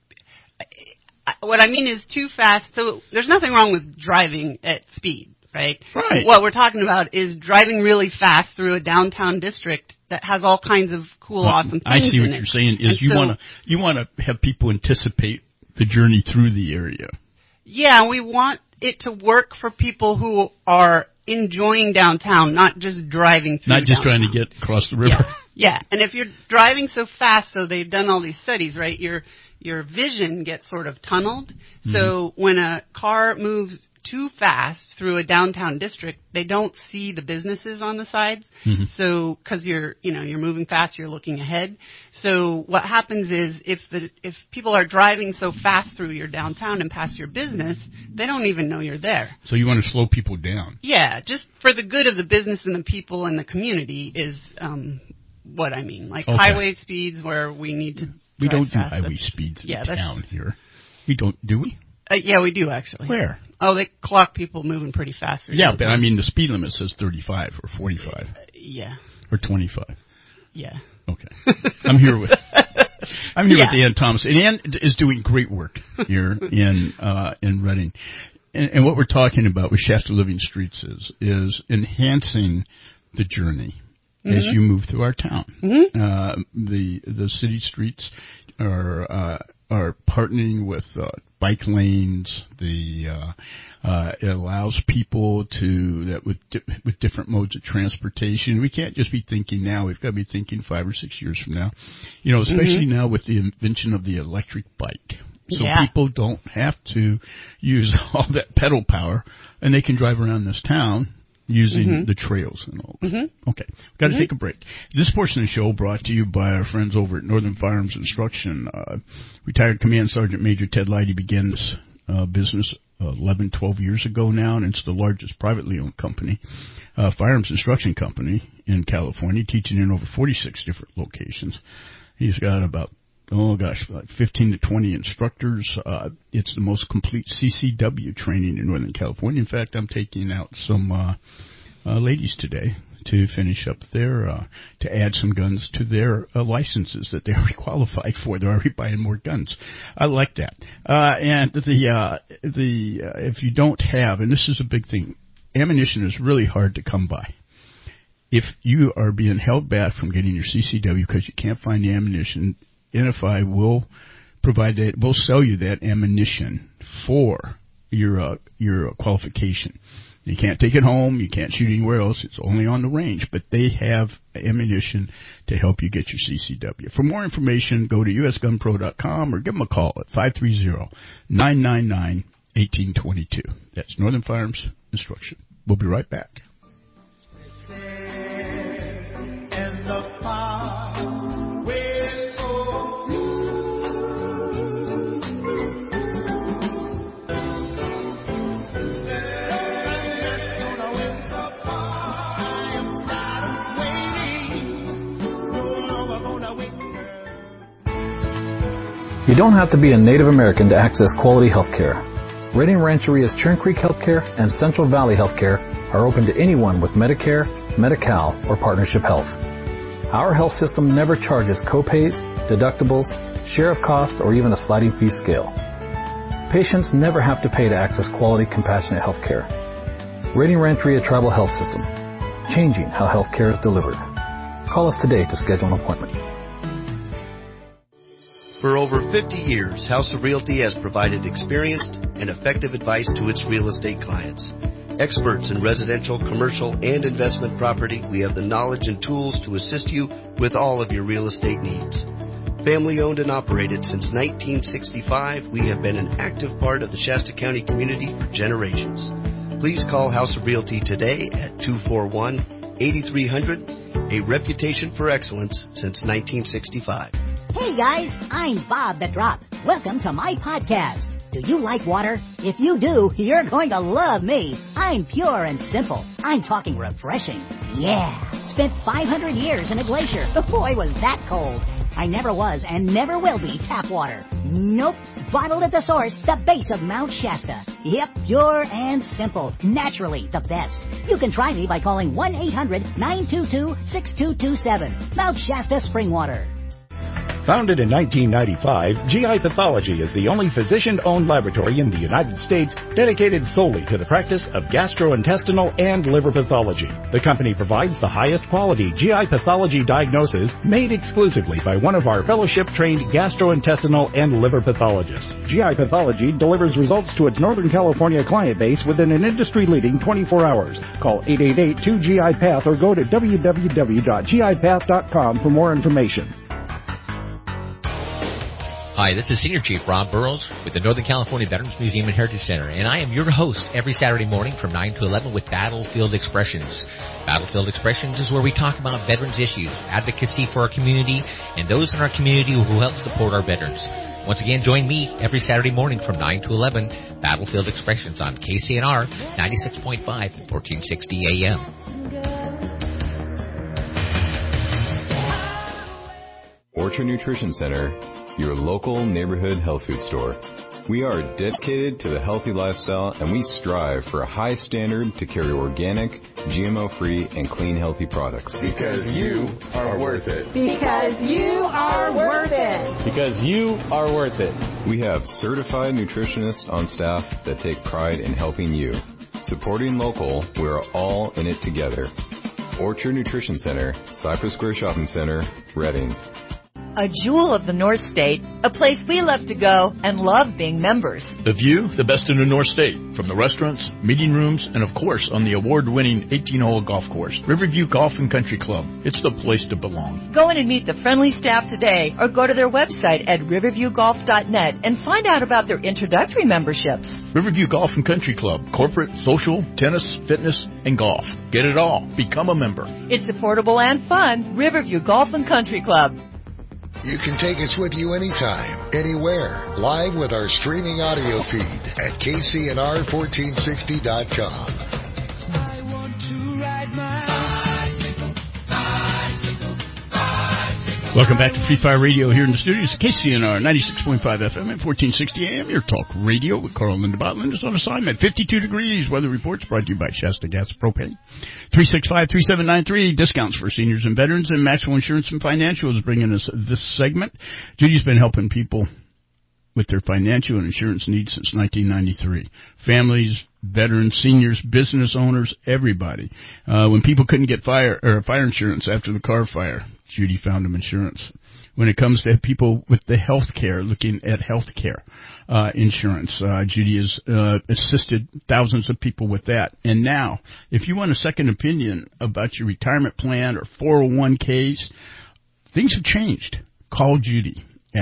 Speaker 22: what I mean is too fast, so there's nothing wrong with driving at speed, right?
Speaker 2: Right.
Speaker 22: What we're talking about is driving really fast through a downtown district that has all kinds of cool, awesome things
Speaker 2: I see
Speaker 22: in
Speaker 2: what
Speaker 22: it.
Speaker 2: you're saying is you want to have people anticipate the journey through the area.
Speaker 22: Yeah, we want it to work for people who are enjoying downtown, not just driving through
Speaker 2: Not just
Speaker 22: downtown.
Speaker 2: trying to get across the river.
Speaker 22: Yeah, and if you're driving so fast, so they've done all these studies, right, your vision gets sort of tunneled.
Speaker 2: Mm-hmm.
Speaker 22: So when a car moves too fast through a downtown district, they don't see the businesses on the sides.
Speaker 2: Mm-hmm.
Speaker 22: So, because you're moving fast, you're looking ahead. So what happens is if people are driving so fast through your downtown and past your business, they don't even know you're there.
Speaker 2: So you want to slow people down.
Speaker 22: Yeah, just for the good of the business and the people and the community is what I mean. Like highway speeds where we need to.
Speaker 2: We don't do
Speaker 22: fast.
Speaker 2: highway speeds in
Speaker 22: that's
Speaker 2: town here. We don't, do we?
Speaker 22: Yeah, we do actually.
Speaker 2: Where?
Speaker 22: Oh, they clock people moving pretty fast.
Speaker 2: Yeah, but I mean the speed limit says 35 or 45.
Speaker 22: Yeah.
Speaker 2: Or 25.
Speaker 22: Yeah.
Speaker 2: Okay. I'm here with Ann Thomas. And Ann is doing great work here in Reading. And what we're talking about with Shasta Living Streets is enhancing the journey as you move through our town.
Speaker 22: Mm-hmm.
Speaker 2: The city streets are partnering with bike lanes. It allows people with different modes of transportation. We can't just be thinking now. We've got to be thinking 5 or 6 years from now. Especially now with the invention of the electric bike. So people don't have to use all that pedal power, and they can drive around this town using the trails and all. Okay, we've got to take a break. This portion of the show brought to you by our friends over at Northern Firearms Instruction. Retired Command Sergeant Major Ted Leidy began this business 11, 12 years ago now, and it's the largest privately owned company, firearms instruction company in California, teaching in over 46 different locations. He's got about 15 to 20 instructors. It's the most complete CCW training in Northern California. In fact, I'm taking out some ladies today to finish up to add some guns to their licenses that they already qualified for. They're already buying more guns. I like that. And if you don't have, and this is a big thing, ammunition is really hard to come by. If you are being held back from getting your CCW because you can't find the ammunition, NFI will provide that. We'll sell you that ammunition for your qualification. You can't take it home. You can't shoot anywhere else. It's only on the range. But they have ammunition to help you get your CCW. For more information, go to usgunpro.com or give them a call at 530-999-1822. That's Northern Firearms Instruction. We'll be right back.
Speaker 4: You don't have to be a Native American to access quality health care. Reading Rancheria's Churn Creek Healthcare and Central Valley Healthcare are open to anyone with Medicare, Medi-Cal, or Partnership Health. Our health system never charges copays, deductibles, share of cost, or even a sliding fee scale. Patients never have to pay to access quality, compassionate health care. Reading Rancheria Tribal Health System, changing how health care is delivered. Call us today to schedule an appointment.
Speaker 6: For over 50 years, House of Realty has provided experienced and effective advice to its real estate clients. Experts in residential, commercial, and investment property, we have the knowledge and tools to assist you with all of your real estate needs. Family owned and operated since 1965, we have been an active part of the Shasta County community for generations. Please call House of Realty today at 241-8300, a reputation for excellence since 1965.
Speaker 13: Hey guys, I'm Bob the Drop. Welcome to my podcast. Do you like water? If you do, you're going to love me. I'm pure and simple. I'm talking refreshing. Yeah. Spent 500 years in a glacier. Boy, was that cold. I never was and never will be tap water. Nope. Bottled at the source, the base of Mount Shasta. Yep, pure and simple. Naturally the best. You can try me by calling 1-800-922-6227. Mount Shasta Spring Water.
Speaker 7: Founded in 1995, GI Pathology is the only physician-owned laboratory in the United States dedicated solely to the practice of gastrointestinal and liver pathology. The company provides the highest quality GI pathology diagnosis made exclusively by one of our fellowship-trained gastrointestinal and liver pathologists. GI Pathology delivers results to its Northern California client base within an industry-leading 24 hours. Call 888-2GI-PATH or go to www.gipath.com for more information.
Speaker 8: Hi, this is Senior Chief Rob Burrows with the Northern California Veterans Museum and Heritage Center, and I am your host every Saturday morning from 9 to 11 with Battlefield Expressions. Battlefield Expressions is where we talk about veterans issues, advocacy for our community, and those in our community who help support our veterans. Once again, join me every Saturday morning from 9 to 11, Battlefield Expressions on KCNR 96.5 at 1460 AM.
Speaker 23: Orchard Nutrition Center, your local neighborhood health food store. We are dedicated to the healthy lifestyle, and we strive for a high standard to carry organic, GMO-free, and clean, healthy products.
Speaker 24: Because you are worth it.
Speaker 25: Because you are worth it.
Speaker 23: Because you are worth it. We have certified nutritionists on staff that take pride in helping you. Supporting local, we're all in it together. Orchard Nutrition Center, Cypress Square Shopping Center, Redding.
Speaker 17: A jewel of the North State, a place we love to go and love being members.
Speaker 2: The view, the best in the North State, from the restaurants, meeting rooms, and of course on the award-winning 18-hole golf course, Riverview Golf and Country Club. It's the place to belong.
Speaker 17: Go in and meet the friendly staff today or go to their website at riverviewgolf.net and find out about their introductory memberships.
Speaker 2: Riverview Golf and Country Club, corporate, social, tennis, fitness, and golf. Get it all. Become a member.
Speaker 17: It's affordable and fun. Riverview Golf and Country Club.
Speaker 1: You can take us with you anytime, anywhere, live with our streaming audio feed at KCNR1460.com.
Speaker 2: Welcome back to Free Fire Radio here in the studios at KCNR 96.5 FM and 1460 AM. Your talk radio with Carl Lindebott. Linda's on assignment. 52 degrees. Weather reports brought to you by Shasta Gas Propane. 365-3793. Discounts for seniors and veterans. And Maxwell Insurance and Financial is bringing us this segment. Judy's been helping people with their financial and insurance needs since 1993. Families, veterans, seniors, business owners, everybody. When people couldn't get fire insurance after the car fire, Judy found them insurance. When it comes to people with the health care, looking at health care insurance, Judy has assisted thousands of people with that. And now, if you want a second opinion about your retirement plan or 401ks, things have changed. Call Judy at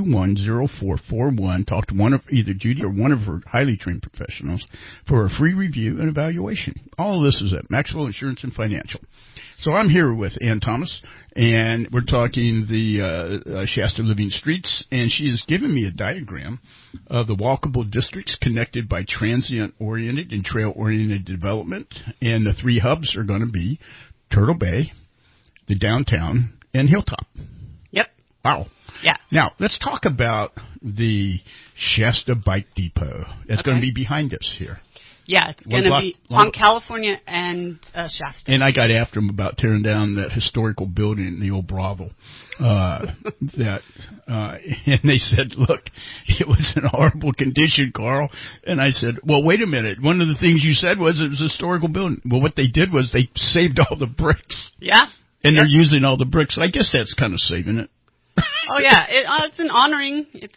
Speaker 2: 221-0441. Talk to one of either Judy or one of her highly trained professionals for a free review and evaluation. All of this is at Maxwell Insurance and Financial. So I'm here with Ann Thomas, and we're talking the Shasta Living Streets, and she has given me a diagram of the walkable districts connected by transient-oriented and trail-oriented development, and the three hubs are going to be Turtle Bay, the downtown, and Hilltop.
Speaker 22: Yep.
Speaker 2: Wow.
Speaker 22: Yeah.
Speaker 2: Now, let's talk about the Shasta Bike Depot. That's going to be behind us here.
Speaker 22: Yeah, it's going to be on California and Shasta.
Speaker 2: And I got after them about tearing down that historical building, the old brothel. And they said, look, it was in horrible condition, Carl. And I said, well, wait a minute. One of the things you said was it was a historical building. Well, what they did was they saved all the bricks.
Speaker 22: Yeah.
Speaker 2: And they're using all the bricks. I guess that's kind of saving it.
Speaker 22: Oh yeah, it's an honoring. It's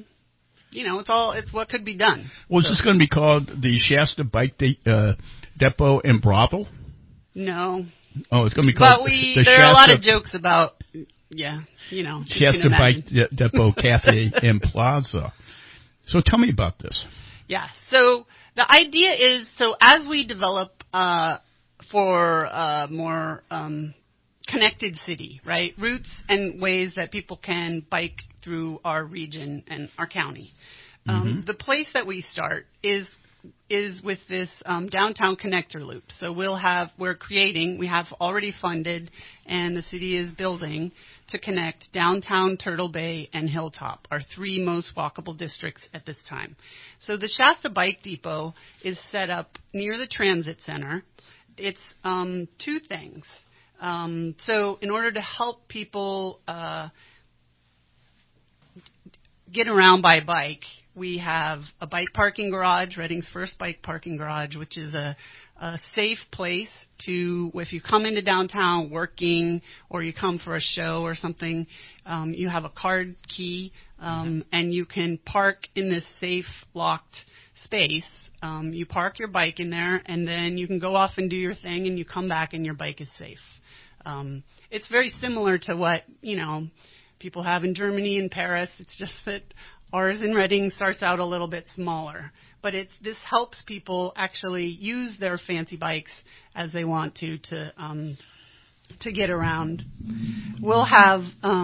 Speaker 22: it's what could be done.
Speaker 2: Well, is this going to be called the Shasta Bike Depot and Brothel?
Speaker 22: No.
Speaker 2: Oh, it's going to be called.
Speaker 22: But there are a lot of jokes about. Yeah,
Speaker 2: Shasta Bike Depot Cafe and Plaza. So tell me about this.
Speaker 22: Yeah. So the idea is as we develop for more connected city, right? Routes and ways that people can bike through our region and our county. The place that we start is with this downtown connector loop. So we have already funded, and the city is building to connect downtown Turtle Bay and Hilltop, our 3 most walkable districts at this time. So the Shasta Bike Depot is set up near the transit center. It's 2 things. So in order to help people get around by bike, we have a bike parking garage, Reading's first bike parking garage, which is a safe place to, if you come into downtown working or you come for a show or something, you have a card key, and you can park in this safe, locked space. You park your bike in there, and then you can go off and do your thing, and you come back and your bike is safe. It's very similar to what, people have in Germany and Paris. It's just that ours in Reading starts out a little bit smaller. But this helps people actually use their fancy bikes as they want to get around. We'll have,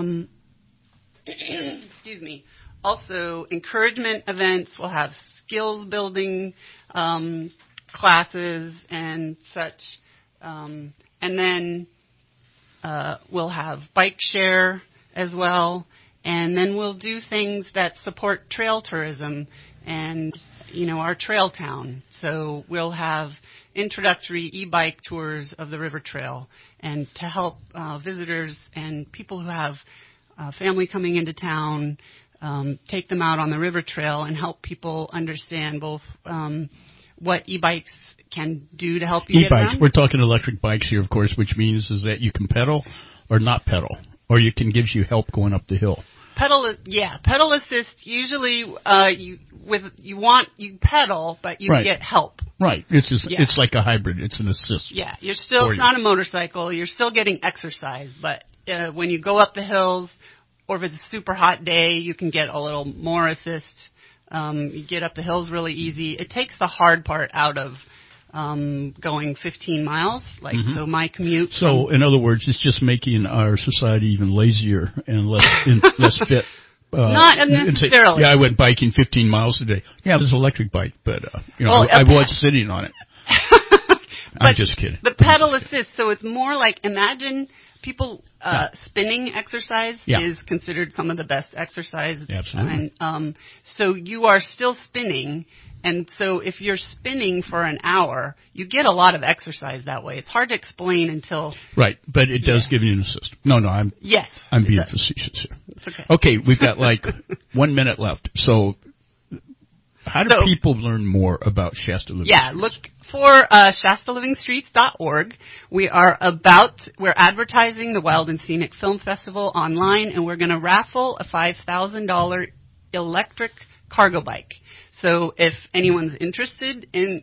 Speaker 22: also encouragement events. We'll have skills building classes and such. And then we'll have bike share as well. And then we'll do things that support trail tourism and, our trail town. So we'll have introductory e-bike tours of the river trail, and to help visitors and people who have family coming into town, take them out on the river trail and help people understand both what e-bikes can do to help you get around.
Speaker 2: We're talking electric bikes here, of course, which means is that you can pedal or not pedal, or gives you help going up the hill.
Speaker 22: Pedal assist. Usually, you pedal, but you get help.
Speaker 2: Right. It's like a hybrid. It's an assist.
Speaker 22: Yeah, it's not a motorcycle. You're still getting exercise, but when you go up the hills, or if it's a super hot day, you can get a little more assist. You get up the hills really easy. It takes the hard part out of going 15 miles, so my commute.
Speaker 2: So, in other words, it's just making our society even lazier and less fit.
Speaker 22: Not necessarily.
Speaker 2: I went biking 15 miles a day. Yeah, there's an electric bike, but I was sitting on it. I'm just kidding.
Speaker 22: The pedal assist, so it's more like, imagine people spinning exercise is considered some of the best exercise.
Speaker 2: Absolutely.
Speaker 22: And so you are still spinning. And so if you're spinning for an hour, you get a lot of exercise that way. It's hard to explain until...
Speaker 2: Right, but it does give you an assist. No, I'm being facetious here.
Speaker 22: It's okay.
Speaker 2: Okay, we've got 1 minute left. So how do people learn more about Shasta Living Streets?
Speaker 22: Yeah, look for ShastaLivingStreets.org. We're advertising the Wild and Scenic Film Festival online, and we're going to raffle a $5,000 electric cargo bike. So if anyone's interested in,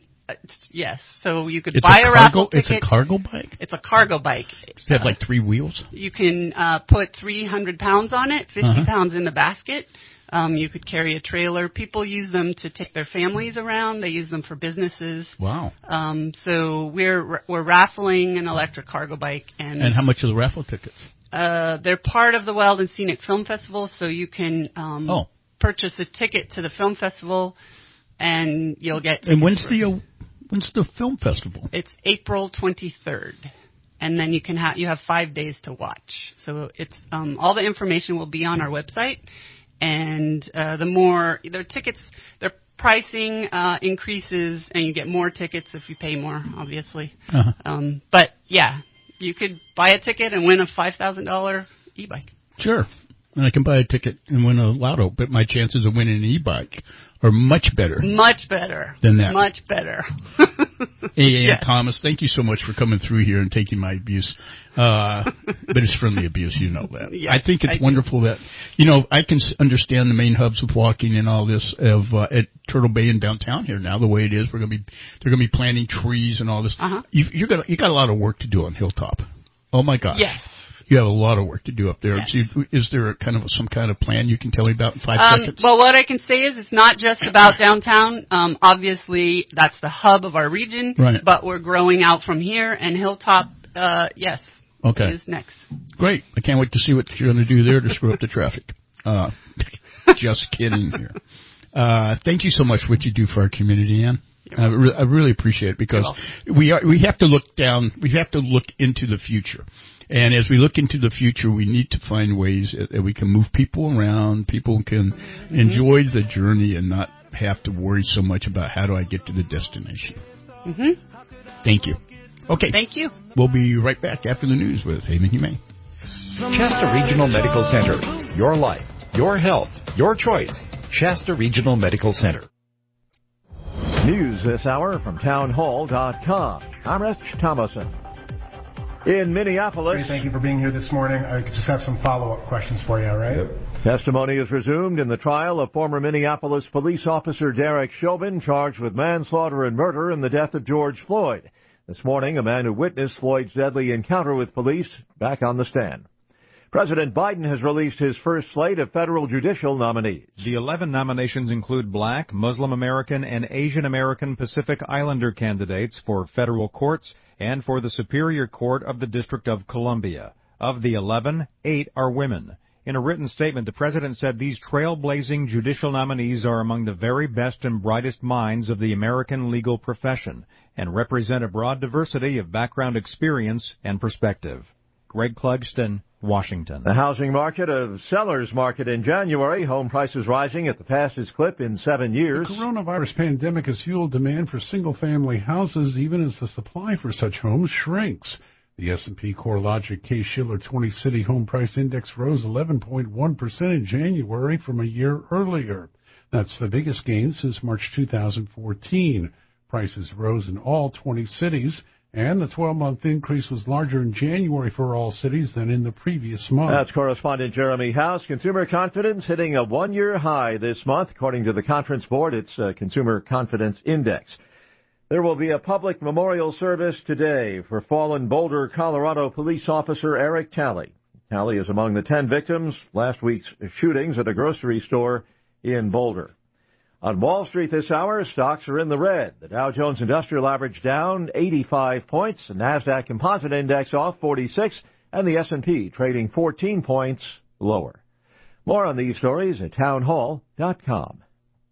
Speaker 22: so you could buy a raffle ticket.
Speaker 2: It's a cargo bike?
Speaker 22: It's a cargo bike.
Speaker 2: Does it have 3 wheels?
Speaker 22: You can put 300 pounds on it, 50 pounds in the basket. You could carry a trailer. People use them to take their families around. They use them for businesses.
Speaker 2: Wow.
Speaker 22: So we're raffling an electric cargo bike.
Speaker 2: And how much are the raffle tickets?
Speaker 22: They're part of the Wild and Scenic Film Festival, so you can purchase a ticket to the film festival, and you'll get.
Speaker 2: And when's the film festival?
Speaker 22: It's April 23rd, and then you have 5 days to watch. So it's all the information will be on our website, and their tickets, their pricing increases, and you get more tickets if you pay more, obviously. But you could buy a ticket and win a $5,000 e-bike.
Speaker 2: Sure. And I can buy a ticket and win a lotto, but my chances of winning an e-bike are much better.
Speaker 22: Much better.
Speaker 2: Than that.
Speaker 22: Much better.
Speaker 2: Hey, Ann Thomas, thank you so much for coming through here and taking my abuse. But it's friendly abuse, you know that.
Speaker 22: Yes,
Speaker 2: I think it's wonderful that, I can understand the main hubs of walking and all this at Turtle Bay and downtown here now, the way it is. They're going to be planting trees and all this. You got a lot of work to do on Hilltop. Oh my gosh.
Speaker 22: Yes.
Speaker 2: You have a lot of work to do up there. Yes. Is there some kind of plan you can tell me about in 5 seconds?
Speaker 22: Well, what I can say is it's not just about downtown. Obviously, that's the hub of our region.
Speaker 2: Right.
Speaker 22: But we're growing out from here, and Hilltop, is next.
Speaker 2: Great. I can't wait to see what you're going to do there to screw up the traffic. Just kidding here. Thank you so much for what you do for our community, Ann. I really appreciate it because we have to look into the future. And as we look into the future, we need to find ways that we can move people around, people can enjoy the journey and not have to worry so much about how do I get to the destination. Thank you. Okay.
Speaker 22: Thank you.
Speaker 2: We'll be right back after the news with Haven Humane.
Speaker 7: Shasta Regional Medical Center. Your life, your health, your choice. Shasta Regional Medical Center.
Speaker 9: News this hour from townhall.com. I'm Rich Thomason. In Minneapolis.
Speaker 10: Thank you for being here this morning. I just have some follow-up questions for you, all right? Yep.
Speaker 9: Testimony is resumed in the trial of former Minneapolis police officer Derek Chauvin, charged with manslaughter and murder in the death of George Floyd. This morning, a man who witnessed Floyd's deadly encounter with police back on the stand. President Biden has released his first slate of federal judicial nominees.
Speaker 11: The 11 nominations include Black, Muslim American, and Asian American Pacific Islander candidates for federal courts and for the Superior Court of the District of Columbia. Of the 11, 8 are women. In a written statement, the president said these trailblazing judicial nominees are among the very best and brightest minds of the American legal profession and represent a broad diversity of background, experience, and perspective. Greg Clugston, Washington.
Speaker 9: The housing market, a seller's market in January. Home prices rising at the fastest clip in 7 years.
Speaker 12: The coronavirus pandemic has fueled demand for single-family houses, even as the supply for such homes shrinks. The S&P CoreLogic Case-Shiller 20-City Home Price Index rose 11.1% in January from a year earlier. That's the biggest gain since March 2014. Prices rose in all 20 cities, and the 12-month increase was larger in January for all cities than in the previous month.
Speaker 9: That's correspondent Jeremy House. Consumer confidence hitting a one-year high this month, according to the Conference Board, its Consumer Confidence Index. There will be a public memorial service today for fallen Boulder, Colorado police officer Eric Talley. Talley is among the 10 victims last week's shootings at a grocery store in Boulder. On Wall Street this hour, stocks are in the red. The Dow Jones Industrial Average down 85 points, the NASDAQ Composite Index off 46, and the S&P trading 14 points lower. More on these stories at townhall.com.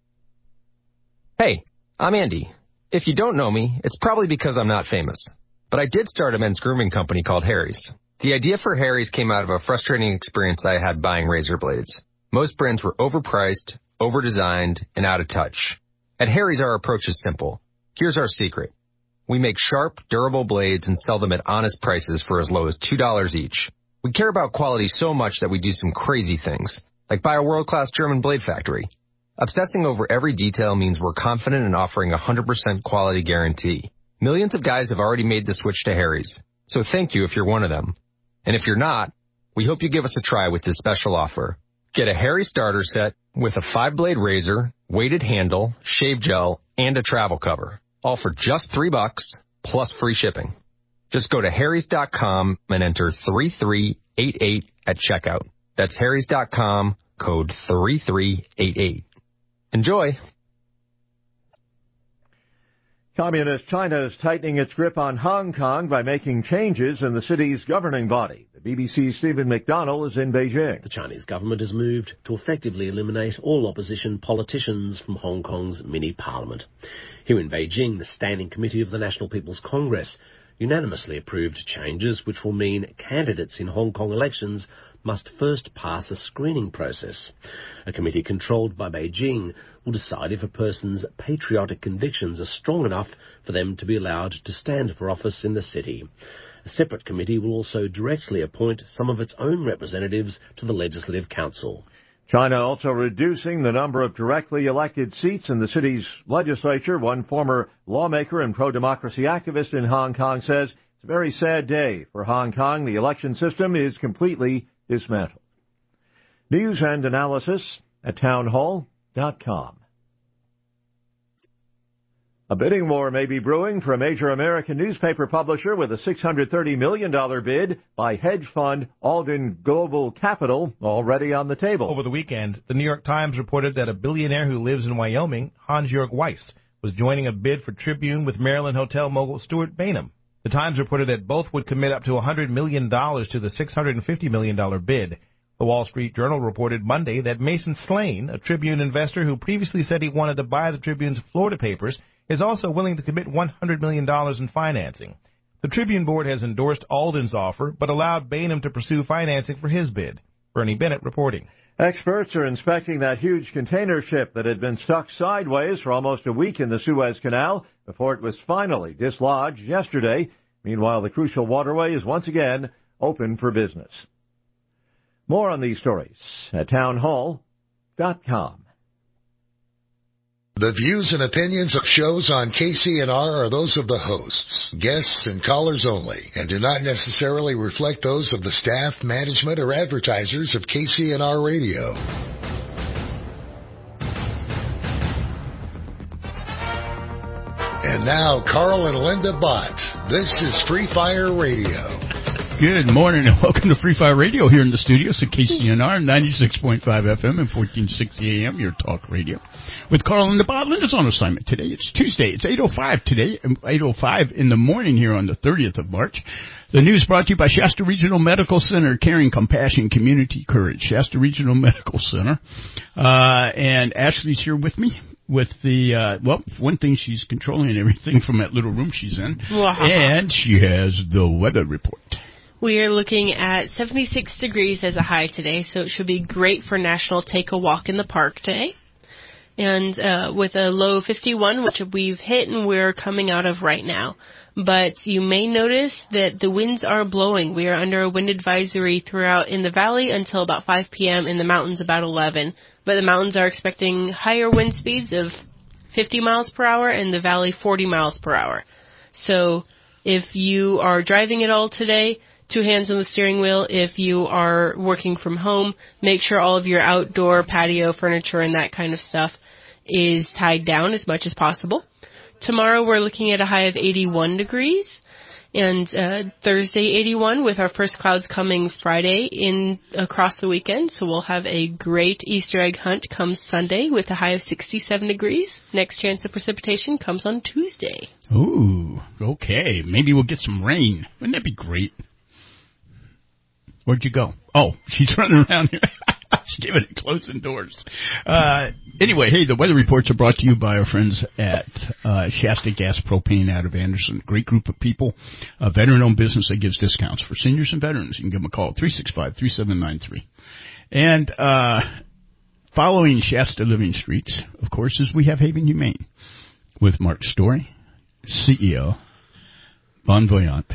Speaker 14: Hey, I'm Andy. If you don't know me, it's probably because I'm not famous. But I did start a men's grooming company called Harry's. The idea for Harry's came out of a frustrating experience I had buying razor blades. Most brands were overpriced, over-designed, and out of touch. At Harry's, our approach is simple. Here's our secret. We make sharp, durable blades and sell them at honest prices for as low as $2 each. We care about quality so much that we do some crazy things, like buy a world-class German blade factory. Obsessing over every detail means we're confident in offering a 100% quality guarantee. Millions of guys have already made the switch to Harry's, so thank you if you're one of them. And if you're not, we hope you give us a try with this special offer. Get a Harry starter set with a 5-blade razor, weighted handle, shave gel, and a travel cover. All for just $3 plus free shipping. Just go to harrys.com and enter 3388 at checkout. That's harrys.com, code 3388. Enjoy.
Speaker 9: Communist China is tightening its grip on Hong Kong by making changes in the city's governing body. The BBC's Stephen McDonnell is in Beijing.
Speaker 26: The Chinese government has moved to effectively eliminate all opposition politicians from Hong Kong's mini-parliament. Here in Beijing, the Standing Committee of the National People's Congress unanimously approved changes which will mean candidates in Hong Kong elections must first pass a screening process. A committee controlled by Beijing will decide if a person's patriotic convictions are strong enough for them to be allowed to stand for office in the city. A separate committee will also directly appoint some of its own representatives to the Legislative Council.
Speaker 9: China also reducing the number of directly elected seats in the city's legislature. One former lawmaker and pro-democracy activist in Hong Kong says it's a very sad day for Hong Kong. The election system is completely dismantled. News and analysis at townhall.com. A bidding war may be brewing for a major American newspaper publisher with a $630 million bid by hedge fund Alden Global Capital already on the table.
Speaker 27: Over the weekend, the New York Times reported that a billionaire who lives in Wyoming, Hans-Jörg Weiss, was joining a bid for Tribune with Maryland hotel mogul Stuart Bainum. The Times reported that both would commit up to $100 million to the $650 million bid. The Wall Street Journal reported Monday that Mason Slane, a Tribune investor who previously said he wanted to buy the Tribune's Florida papers, is also willing to commit $100 million in financing. The Tribune board has endorsed Alden's offer, but allowed Bainum to pursue financing for his bid. Bernie Bennett reporting.
Speaker 9: Experts are inspecting that huge container ship that had been stuck sideways for almost a week in the Suez Canal before it was finally dislodged yesterday. Meanwhile, the crucial waterway is once again open for business. More on these stories at townhall.com.
Speaker 1: The views and opinions of shows on KCNR are those of the hosts, guests, and callers only, and do not necessarily reflect those of the staff, management, or advertisers of KCNR Radio. And now, Carl and Linda Bott. This is Free Fire Radio.
Speaker 2: Good morning and welcome to Free Fire Radio here in the studios at KCNR 96.5 FM and 1460 AM, your talk radio. With Carl and the Bott. Linda's on assignment today. It's Tuesday. It's 8:05 today, 8:05 in the morning here on the 30th of March. The news brought to you by Shasta Regional Medical Center, caring, compassion, community, courage. Shasta Regional Medical Center. And Ashley's here with me. With the, one thing, she's controlling everything from that little room she's in. And she has the weather report.
Speaker 3: We are looking at 76 degrees as a high today, so it should be great for National Take a Walk in the Park Day. And with a low 51, which we've hit and we're coming out of right now. But you may notice that the winds are blowing. We are under a wind advisory throughout in the valley until about 5 p.m., in the mountains about 11. But the mountains are expecting higher wind speeds of 50 miles per hour and the valley 40 miles per hour. So if you are driving at all today, 2 hands on the steering wheel. If you are working from home, make sure all of your outdoor patio furniture and that kind of stuff is tied down as much as possible. Tomorrow we're looking at a high of 81 degrees. And Thursday, 81, with our first clouds coming Friday across the weekend. So we'll have a great Easter egg hunt come Sunday with a high of 67 degrees. Next chance of precipitation comes on Tuesday.
Speaker 2: Ooh, okay. Maybe we'll get some rain. Wouldn't that be great? Where'd you go? Oh, she's running around here. She's giving it closing doors. Anyway, hey, the weather reports are brought to you by our friends at Shasta Gas Propane out of Anderson. Great group of people. A veteran-owned business that gives discounts for seniors and veterans. You can give them a call, 365-3793. And following Shasta Living Streets, of course, is We Have Haven Humane with Mark Story, CEO, Bon Voyant.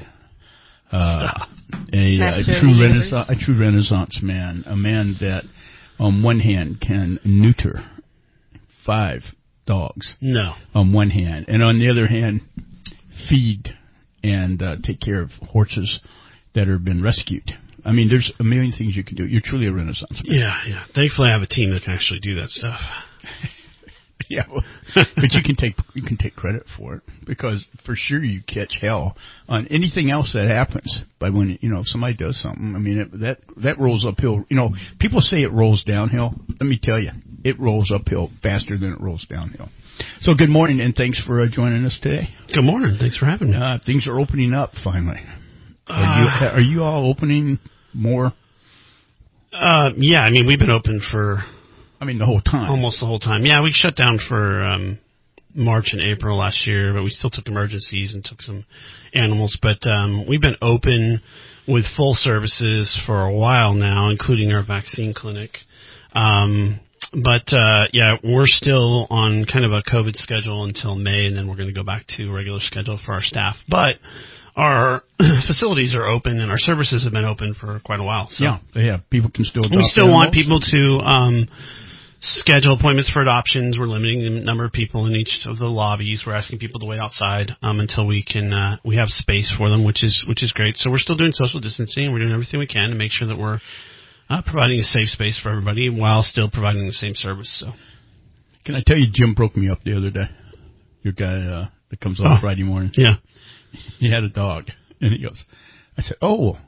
Speaker 2: A true Renaissance man, a man that on one hand can neuter 5 dogs.
Speaker 15: No.
Speaker 2: On one hand, and on the other hand, feed and take care of horses that have been rescued. I mean, there's a million things you can do. You're truly a Renaissance man.
Speaker 15: Yeah. Thankfully, I have a team that can actually do that stuff.
Speaker 2: Yeah, well, but you can take credit for it, because for sure you catch hell on anything else that happens by when, if somebody does something. I mean, that rolls uphill. People say it rolls downhill. Let me tell you, it rolls uphill faster than it rolls downhill. So good morning, and thanks for joining us today.
Speaker 15: Good morning. Thanks for having me.
Speaker 2: Things are opening up finally. Are you all opening more?
Speaker 15: Yeah, I mean, we've been open for...
Speaker 2: the whole time.
Speaker 15: Almost the whole time. Yeah, we shut down for March and April last year, but we still took emergencies and took some animals. But we've been open with full services for a while now, including our vaccine clinic. But we're still on kind of a COVID schedule until May, and then we're going to go back to regular schedule for our staff. But our facilities are open, and our services have been open for quite a while. So.
Speaker 2: Yeah, people can still adopt.
Speaker 15: We still want people to schedule appointments for adoptions. We're limiting the number of people in each of the lobbies. We're asking people to wait outside until we can we have space for them, which is great. So we're still doing social distancing. We're doing everything we can to make sure that we're providing a safe space for everybody while still providing the same service. So,
Speaker 2: can I tell you, Jim broke me up the other day. Your guy that comes on Friday morning.
Speaker 15: Yeah,
Speaker 2: he had a dog, and he goes. I said,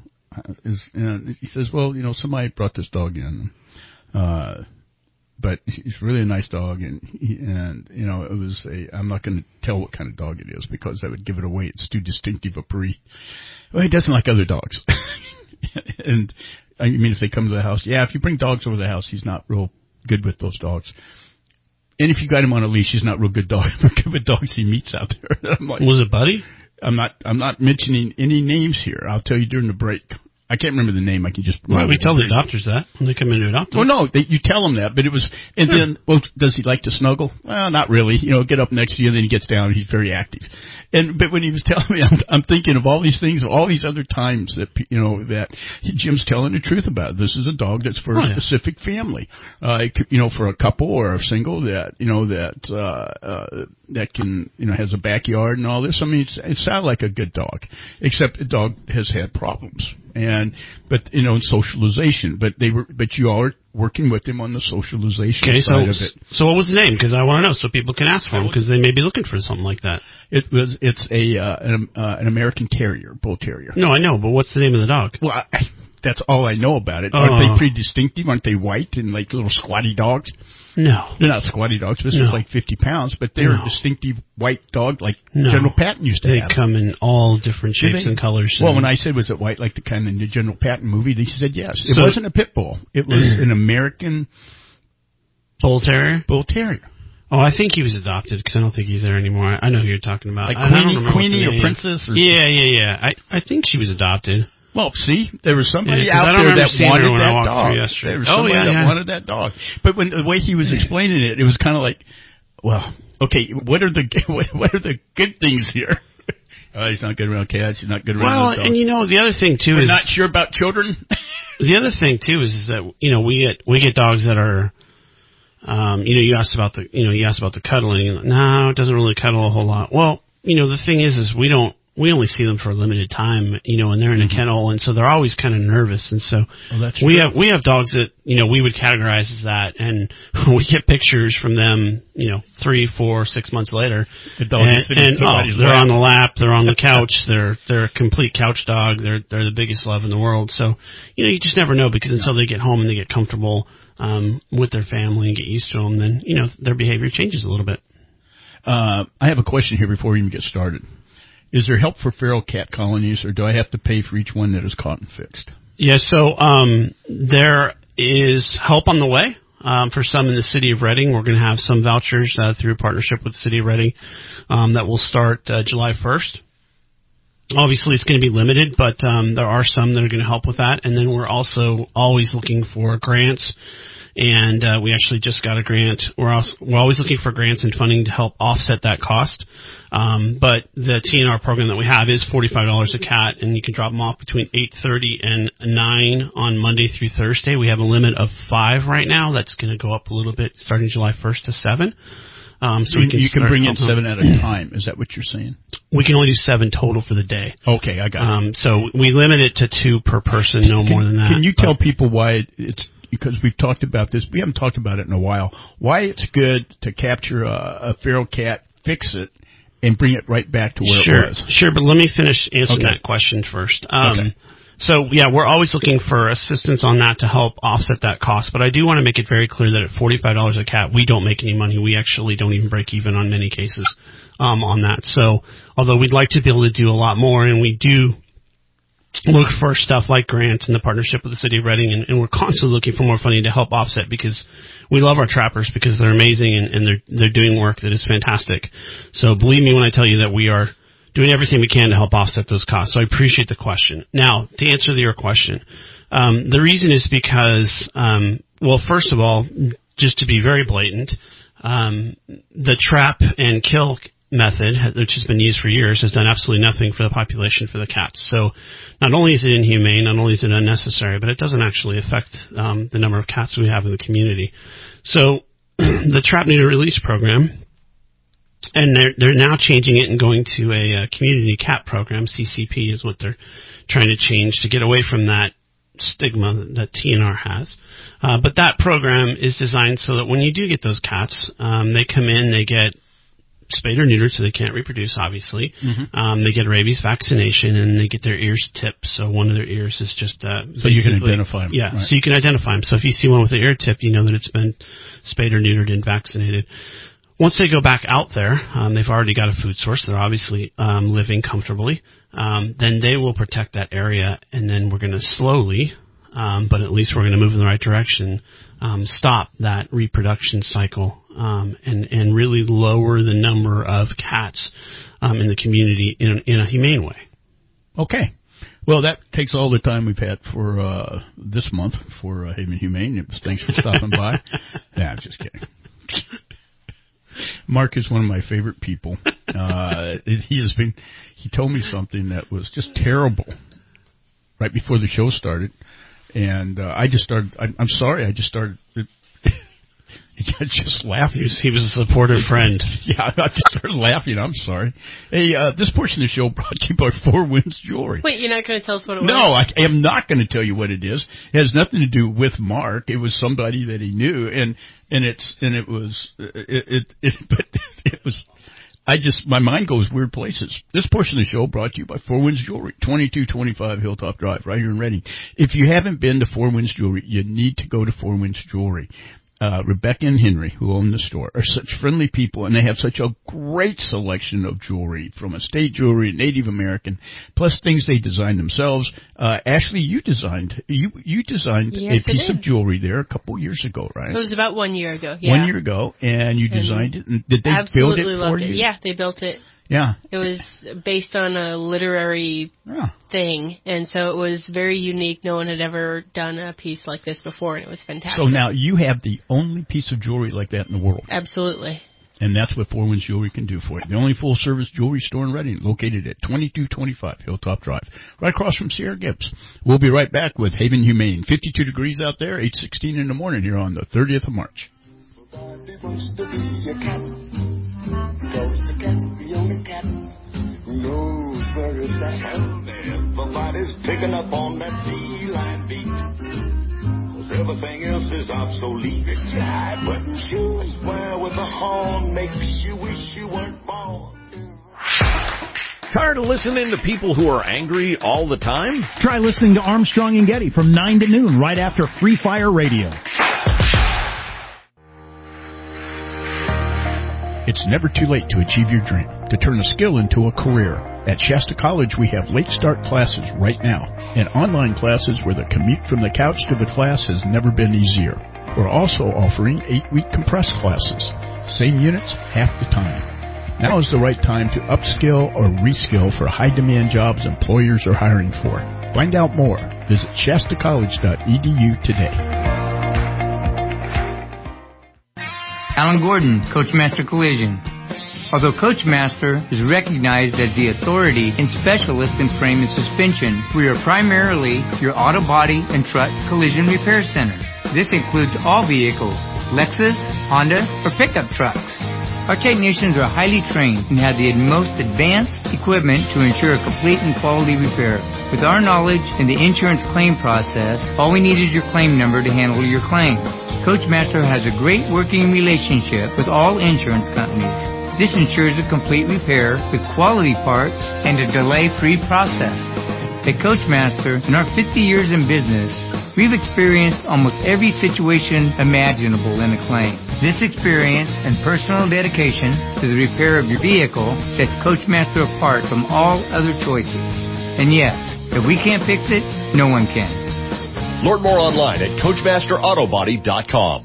Speaker 2: he says, well, somebody brought this dog in. But he's really a nice dog, and it was I'm not going to tell what kind of dog it is because that would give it away. It's too distinctive a breed. Well, he doesn't like other dogs. And I mean, if they come to the house, if you bring dogs over the house, he's not real good with those dogs. And if you got him on a leash, he's not real good with dogs he meets out there. I'm like,
Speaker 15: was it Buddy?
Speaker 2: I'm not mentioning any names here. I'll tell you during the break. I can't remember the name. I can just.
Speaker 15: Well, we tell the doctors that when they come in to adopt them.
Speaker 2: Well, no, you tell them that, but it was, and then, well, does he like to snuggle? Well, not really. Get up next to you, and then he gets down, and he's very active. But when he was telling me, I'm thinking of all these things, all these other times that, that Jim's telling the truth about. This is a dog that's for a specific family. For a couple or a single that can, has a backyard and all this. I mean, it sounded like a good dog, except the dog has had problems. But in socialization, but you all are working with him on the socialization side of it.
Speaker 15: So what was the name? Because I want to know so people can ask for him because they may be looking for something like that.
Speaker 2: It's an American Terrier, Bull Terrier.
Speaker 15: No, I know, but what's the name of the dog?
Speaker 2: Well, that's all I know about it. Aren't they pretty distinctive? Aren't they white and like little squatty dogs?
Speaker 15: No.
Speaker 2: They're not squatty dogs. This is like 50 pounds, but they're a distinctive white dog like General Patton used to have.
Speaker 15: They come in all different shapes and colors.
Speaker 2: Well, when I said, was it white like the kind in the General Patton movie, they said yes. It wasn't a pit bull. It was an American
Speaker 15: Bull Terrier?
Speaker 2: Bull Terrier.
Speaker 15: Oh, I think he was adopted because I don't think he's there anymore. I know who you're talking about.
Speaker 2: Like Queenie or Princess? Or
Speaker 15: Yeah. I think she was adopted.
Speaker 2: Well, see, there was somebody out there that wanted that dog. There was somebody that wanted that dog. But the way he was explaining it, it was kind of like, well, okay, what are the good things here? Oh, he's not good around cats. He's not good around dogs.
Speaker 15: And the other thing too is
Speaker 2: not sure about children.
Speaker 15: The other thing too is that we get dogs that are, you asked about the cuddling. No, it doesn't really cuddle a whole lot. Well, the thing is we only see them for a limited time, and they're in a kennel, and so they're always kind of nervous, and so we have dogs that we would categorize as that, and we get pictures from them, 3, 4, 6 months later, they're on the lap, they're on the couch, they're a complete couch dog, they're the biggest love in the world, so you just never know because until they get home and they get comfortable with their family and get used to them, then their behavior changes a little bit.
Speaker 2: I have a question here before we even get started. Is there help for feral cat colonies, or do I have to pay for each one that is caught and fixed?
Speaker 15: Yeah, so there is help on the way. For some in the city of Reading, we're going to have some vouchers through a partnership with the city of Reading that will start July 1st. Obviously, it's going to be limited, but there are some that are going to help with that. And then we're also always looking for grants. And we actually just got a grant. We're always looking for grants and funding to help offset that cost. But the TNR program that we have is $45 a cat, and you can drop them off between 8:30 and 9 on Monday through Thursday. We have a limit of 5 right now. That's going to go up a little bit starting July 1st to 7. So
Speaker 2: you can bring in 7 at a time. Is that what you're saying?
Speaker 15: We can only do 7 total for the day.
Speaker 2: Okay, I got it.
Speaker 15: So we limit it to 2 per person, no more than that.
Speaker 2: Can you tell people why it's... Because we've talked about this, we haven't talked about it in a while, why it's good to capture a feral cat, fix it, and bring it right back to where it was.
Speaker 15: Sure, but let me finish answering that question first. So, we're always looking for assistance on that to help offset that cost, but I do want to make it very clear that at $45 a cat, we don't make any money. We actually don't even break even on many cases on that. So, although we'd like to be able to do a lot more, and we do look for stuff like grants and the partnership with the city of Reading, and we're constantly looking for more funding to help offset because we love our trappers because they're amazing and they're doing work that is fantastic. So believe me when I tell you that we are doing everything we can to help offset those costs. So I appreciate the question. Now, to answer your question, the reason is because, first of all, just to be very blatant, the trap and kill method, which has been used for years, has done absolutely nothing for the population for the cats. So not only is it inhumane, not only is it unnecessary, but it doesn't actually affect the number of cats we have in the community. So the trap neuter release program, and they're now changing it and going to a community cat program. CCP is what they're trying to change to get away from that stigma that TNR has. But that program is designed so that when you do get those cats, they come in, they get spayed or neutered, so they can't reproduce, obviously. Mm-hmm. They get a rabies vaccination, and they get their ears tipped. So one of their ears is just
Speaker 2: so you can identify them.
Speaker 15: Yeah,
Speaker 2: right.
Speaker 15: So you can identify them. So if you see one with the ear tip, you know that it's been spayed or neutered and vaccinated. once they go back out there, they've already got a food source. They're obviously living comfortably. Then they will protect that area, and then we're going to slowly, but at least we're going to move in the right direction, stop that reproduction cycle and really lower the number of cats in the community in a humane way.
Speaker 2: Okay. Well, that takes all the time we've had for this month for Haven Humane. Thanks for stopping by. Nah, I'm just kidding. Mark is one of my favorite people. He told me something that was just terrible right before the show started. And I just started, I'm sorry, I just started just laughing.
Speaker 15: He was a supportive friend.
Speaker 2: Yeah, I just started laughing. I'm sorry. Hey, this portion of the show brought to you by Four Winds Jewelry.
Speaker 3: Wait, you're not going to tell us what it was?
Speaker 2: No, I am not going to tell you what it is. It has nothing to do with Mark. It was somebody that he knew, my mind goes weird places. This portion of the show brought to you by Four Winds Jewelry, 2225 Hilltop Drive, right here in Reading. If you haven't been to Four Winds Jewelry, you need to go to Four Winds Jewelry. Rebecca and Henry, who own the store, are such friendly people, and they have such a great selection of jewelry, from estate jewelry, Native American, plus things they designed themselves. Ashley, you designed
Speaker 3: yes,
Speaker 2: a piece of jewelry there a couple years ago, right?
Speaker 3: It was about 1 year ago. Yeah.
Speaker 2: 1 year ago, and you designed it. And did they build it for you?
Speaker 3: Yeah, they built it.
Speaker 2: Yeah.
Speaker 3: It was based on a literary thing, and so it was very unique. No one had ever done a piece like this before, and it was fantastic.
Speaker 2: So now you have the only piece of jewelry like that in the world.
Speaker 3: Absolutely.
Speaker 2: And that's what Four Winds Jewelry can do for you. The only full-service jewelry store in Reading, located at 2225 Hilltop Drive, right across from Sierra Gibbs. We'll be right back with Haven Humane. 52 degrees out there, 8:16 in the morning here on the 30th of March.
Speaker 4: Because the cat's the only cat who knows where it's at. Everybody's picking up on that feline beat, 'cause everything else is obsolete. It's your high button shoes wear with a horn makes you wish you weren't born.
Speaker 5: Tired of listening to people who are angry all the time?
Speaker 16: Try listening to Armstrong and Getty from 9 to noon right after Free Fire Radio.
Speaker 2: It's never too late to achieve your dream, to turn a skill into a career. At Shasta College, we have late start classes right now, and online classes where the commute from the couch to the class has never been easier. We're also offering 8-week compressed classes. Same units, half the time. Now is the right time to upskill or reskill for high-demand jobs employers are hiring for. Find out more. Visit shastacollege.edu today.
Speaker 18: Alan Gordon, Coachmaster Collision. Although Coachmaster is recognized as the authority and specialist in frame and suspension, we are primarily your auto body and truck collision repair center. This includes all vehicles, Lexus, Honda, or pickup trucks. Our technicians are highly trained and have the most advanced equipment to ensure a complete and quality repair. With our knowledge in the insurance claim process, all we need is your claim number to handle your claim. Coachmaster has a great working relationship with all insurance companies. This ensures a complete repair with quality parts and a delay-free process. At Coachmaster, in our 50 years in business, we've experienced almost every situation imaginable in a claim. This experience and personal dedication to the repair of your vehicle sets Coachmaster apart from all other choices. And yes, if we can't fix it, no one can.
Speaker 5: Learn more online at CoachmasterAutobody.com.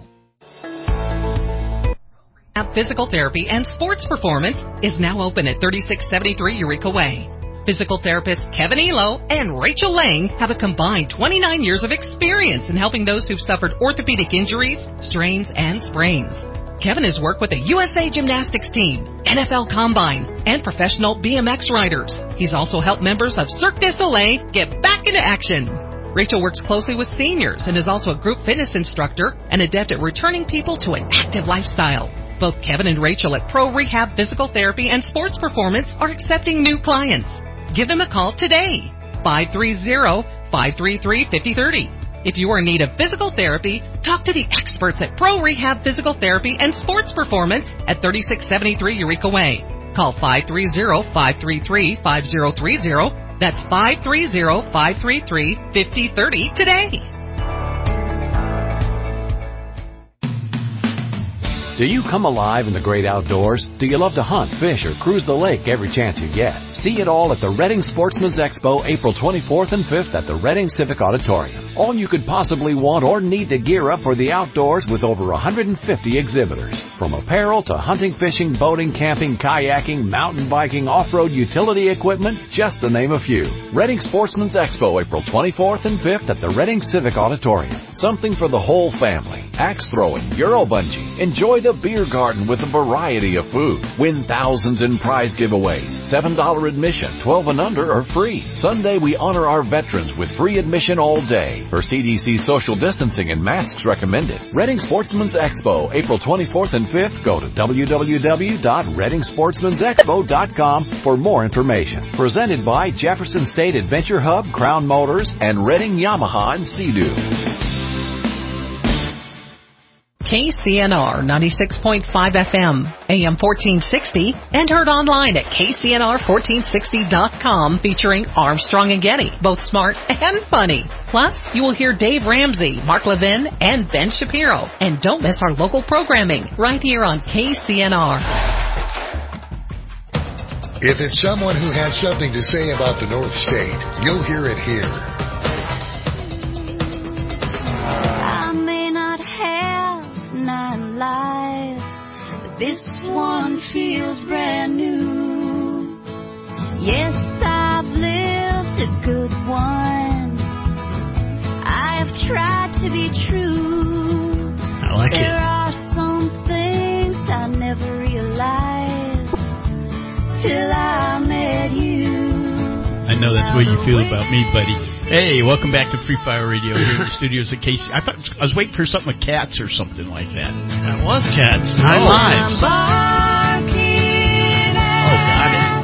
Speaker 19: Physical Therapy and Sports Performance is now open at 3673 Eureka Way. Physical therapists Kevin Elo and Rachel Lang have a combined 29 years of experience in helping those who've suffered orthopedic injuries, strains, and sprains. Kevin has worked with the USA Gymnastics team, NFL Combine, and professional BMX riders. He's also helped members of Cirque du Soleil get back into action. Rachel works closely with seniors and is also a group fitness instructor and adept at returning people to an active lifestyle. Both Kevin and Rachel at Pro Rehab Physical Therapy and Sports Performance are accepting new clients. Give them a call today, 530-533-5030. If you are in need of physical therapy, talk to the experts at Pro Rehab Physical Therapy and Sports Performance at 3673 Eureka Way. Call 530-533-5030. That's 530-533-5030 today.
Speaker 6: Do you come alive in the great outdoors? Do you love to hunt, fish, or cruise the lake every chance you get? See it all at the Reading Sportsman's Expo, April 24th and 5th at the Reading Civic Auditorium. All you could possibly want or need to gear up for the outdoors with over 150 exhibitors. From apparel to hunting, fishing, boating, camping, kayaking, mountain biking, off-road utility equipment, just to name a few. Reading Sportsman's Expo, April 24th and 5th at the Reading Civic Auditorium. Something for the whole family. Axe throwing, Euro bungee. Enjoy the beer garden with a variety of food. Win thousands in prize giveaways. $7 admission, 12 and under are free. Sunday we honor our veterans with free admission all day. For CDC social distancing and masks recommended. Reading Sportsman's Expo, April 24th and 5th. Go to www.readingsportsmansexpo.com for more information. Presented by Jefferson State Adventure Hub, Crown Motors, and Reading Yamaha and Sea-Doo.
Speaker 19: KCNR 96.5 FM, AM 1460, and heard online at KCNR1460.com, featuring Armstrong and Getty, both smart and funny. Plus, you will hear Dave Ramsey, Mark Levin, and Ben Shapiro. And don't miss our local programming right here on KCNR.
Speaker 1: If it's someone who has something to say about the North State, you'll hear it here.
Speaker 8: I may not have 9 lives, but this one feels brand new. Yes, I've lived a good one. I have tried to be true.
Speaker 15: I like
Speaker 8: there
Speaker 15: it.
Speaker 8: are some things I never realized till I met you.
Speaker 2: I know that's what you feel about me, buddy. Hey, welcome back to Free Fire Radio here in the studios at Casey. I was waiting for something with cats or something like that.
Speaker 15: That was cats. 9 lives.
Speaker 2: Oh, got it.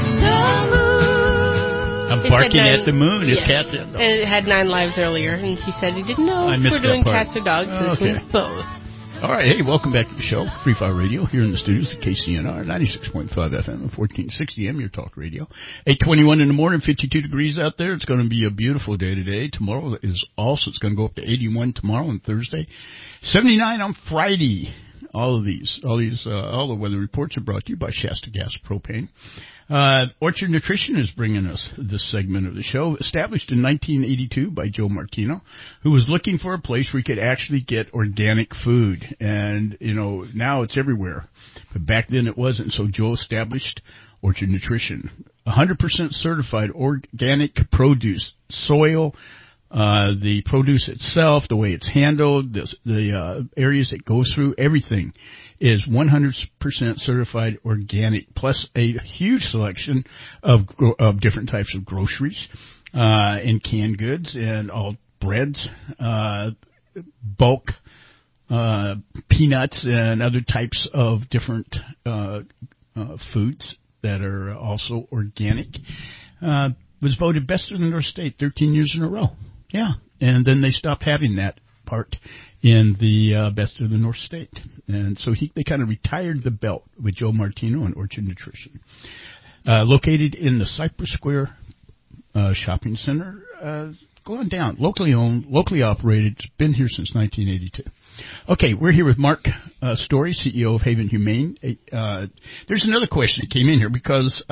Speaker 2: I'm barking at the moon. It's cats.
Speaker 3: And it had 9 lives earlier, and he said he didn't know if we're doing cats or dogs, so this one's both.
Speaker 2: All right, hey, welcome back to the show, Free Fire Radio, here in the studios at KCNR, 96.5 FM and 1460 AM, your talk radio. 8:21 in the morning, 52 degrees out there. It's going to be a beautiful day today. Tomorrow is also, it's going to go up to 81 tomorrow and Thursday. 79 on Friday. All the weather reports are brought to you by Shasta Gas Propane. Orchard Nutrition is bringing us this segment of the show, established in 1982 by Joe Martino, who was looking for a place where he could actually get organic food. And, you know, now it's everywhere. But back then it wasn't. So Joe established Orchard Nutrition. 100% certified organic produce, soil, the produce itself, the way it's handled, the areas it goes through, everything is 100% certified organic, plus a huge selection of different types of groceries, and canned goods and all breads, bulk, peanuts and other types of different, foods that are also organic. Was voted best in the North State 13 years in a row. Yeah. And then they stopped having that part in the best of the North State. And so they kind of retired the belt with Joe Martino and Orchard Nutrition. Located in the Cypress Square shopping center. Go on down. Locally owned, locally operated. It's been here since 1982. Okay, we're here with Mark Story, CEO of Haven Humane. There's another question that came in here because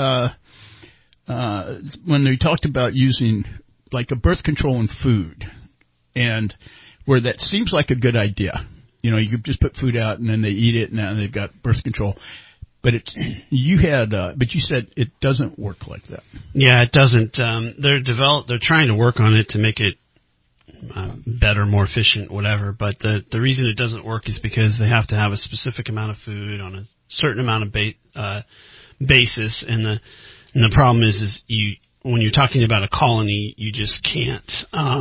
Speaker 2: when they talked about using like a birth control in food, and where that seems like a good idea. You know, you could just put food out and then they eat it and now they've got birth control. But you said it doesn't work like that.
Speaker 15: Yeah, it doesn't. They're trying to work on it to make it better, more efficient, whatever. But the reason it doesn't work is because they have to have a specific amount of food on a certain amount of basis, and the problem is when you're talking about a colony, you just can't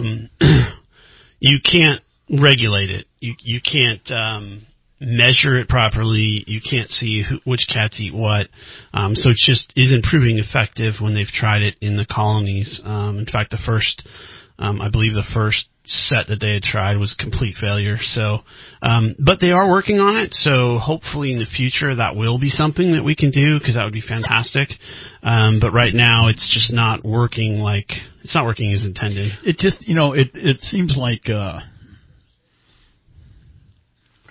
Speaker 15: you can't regulate it. You can't measure it properly. You can't see which cats eat what. So it just isn't proving effective when they've tried it in the colonies. In fact, I believe the first set that they had tried was complete failure. So, but they are working on it. So hopefully in the future that will be something that we can do, because that would be fantastic. But right now it's just not working it's not working as intended.
Speaker 2: It just, it seems like,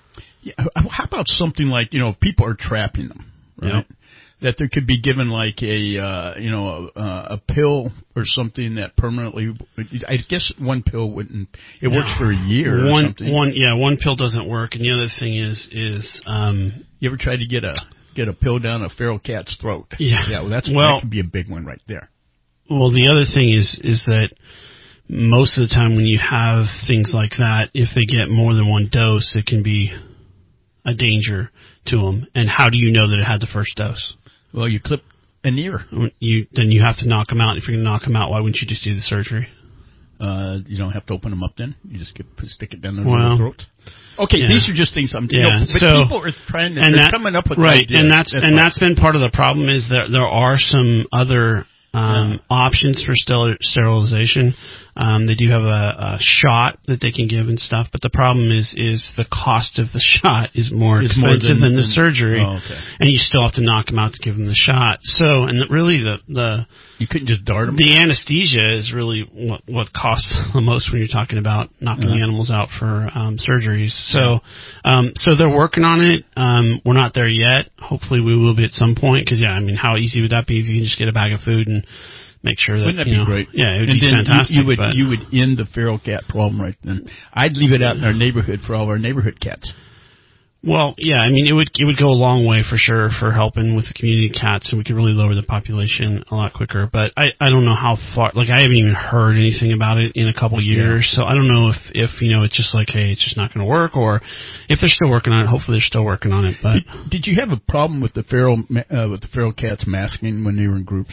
Speaker 2: Yeah, how about something like, people are trapping them, right?
Speaker 15: Yep.
Speaker 2: That there could be given like a pill or something that permanently. I guess one pill wouldn't. It works for a year. Or something.
Speaker 15: One pill doesn't work, and the other thing is
Speaker 2: you ever tried to get a pill down a feral cat's throat?
Speaker 15: Yeah.
Speaker 2: Well, that could be a big one right there.
Speaker 15: Well, the other thing is that most of the time when you have things like that, if they get more than one dose, it can be a danger to them. And how do you know that it had the first dose?
Speaker 2: Well, you clip an ear.
Speaker 15: Then you have to knock them out. If you're going to knock them out, why wouldn't you just do the surgery?
Speaker 2: You don't have to open them up then? You just stick it down their throat? Okay, these are just things but people are trying to, they're coming up with ideas.
Speaker 15: And that's been part of the problem is that there are some other options for sterilization. They do have a shot that they can give and stuff, but the problem is the cost of the shot is more expensive than the surgery, and you still have to knock them out to give them the shot. So, and really the
Speaker 2: you couldn't just dart them.
Speaker 15: The anesthesia is really what costs the most when you're talking about knocking the animals out for surgeries. So, so they're working on it. We're not there yet. Hopefully, we will be at some point. Because how easy would that be if you can just get a bag of food and make sure that,
Speaker 2: wouldn't that be great?
Speaker 15: Yeah, it would be fantastic.
Speaker 2: You would end the feral cat problem right then. I'd leave it out in our neighborhood for all of our neighborhood cats.
Speaker 15: Well, yeah, it would go a long way for sure for helping with the community cats, and we could really lower the population a lot quicker. But I don't know how far. Like, I haven't even heard anything about it in a couple of years, so I don't know if it's just like, hey, it's just not going to work, or if they're still working on it. Hopefully, they're still working on it. But
Speaker 2: did you have a problem with the feral cats masking when they were in groups?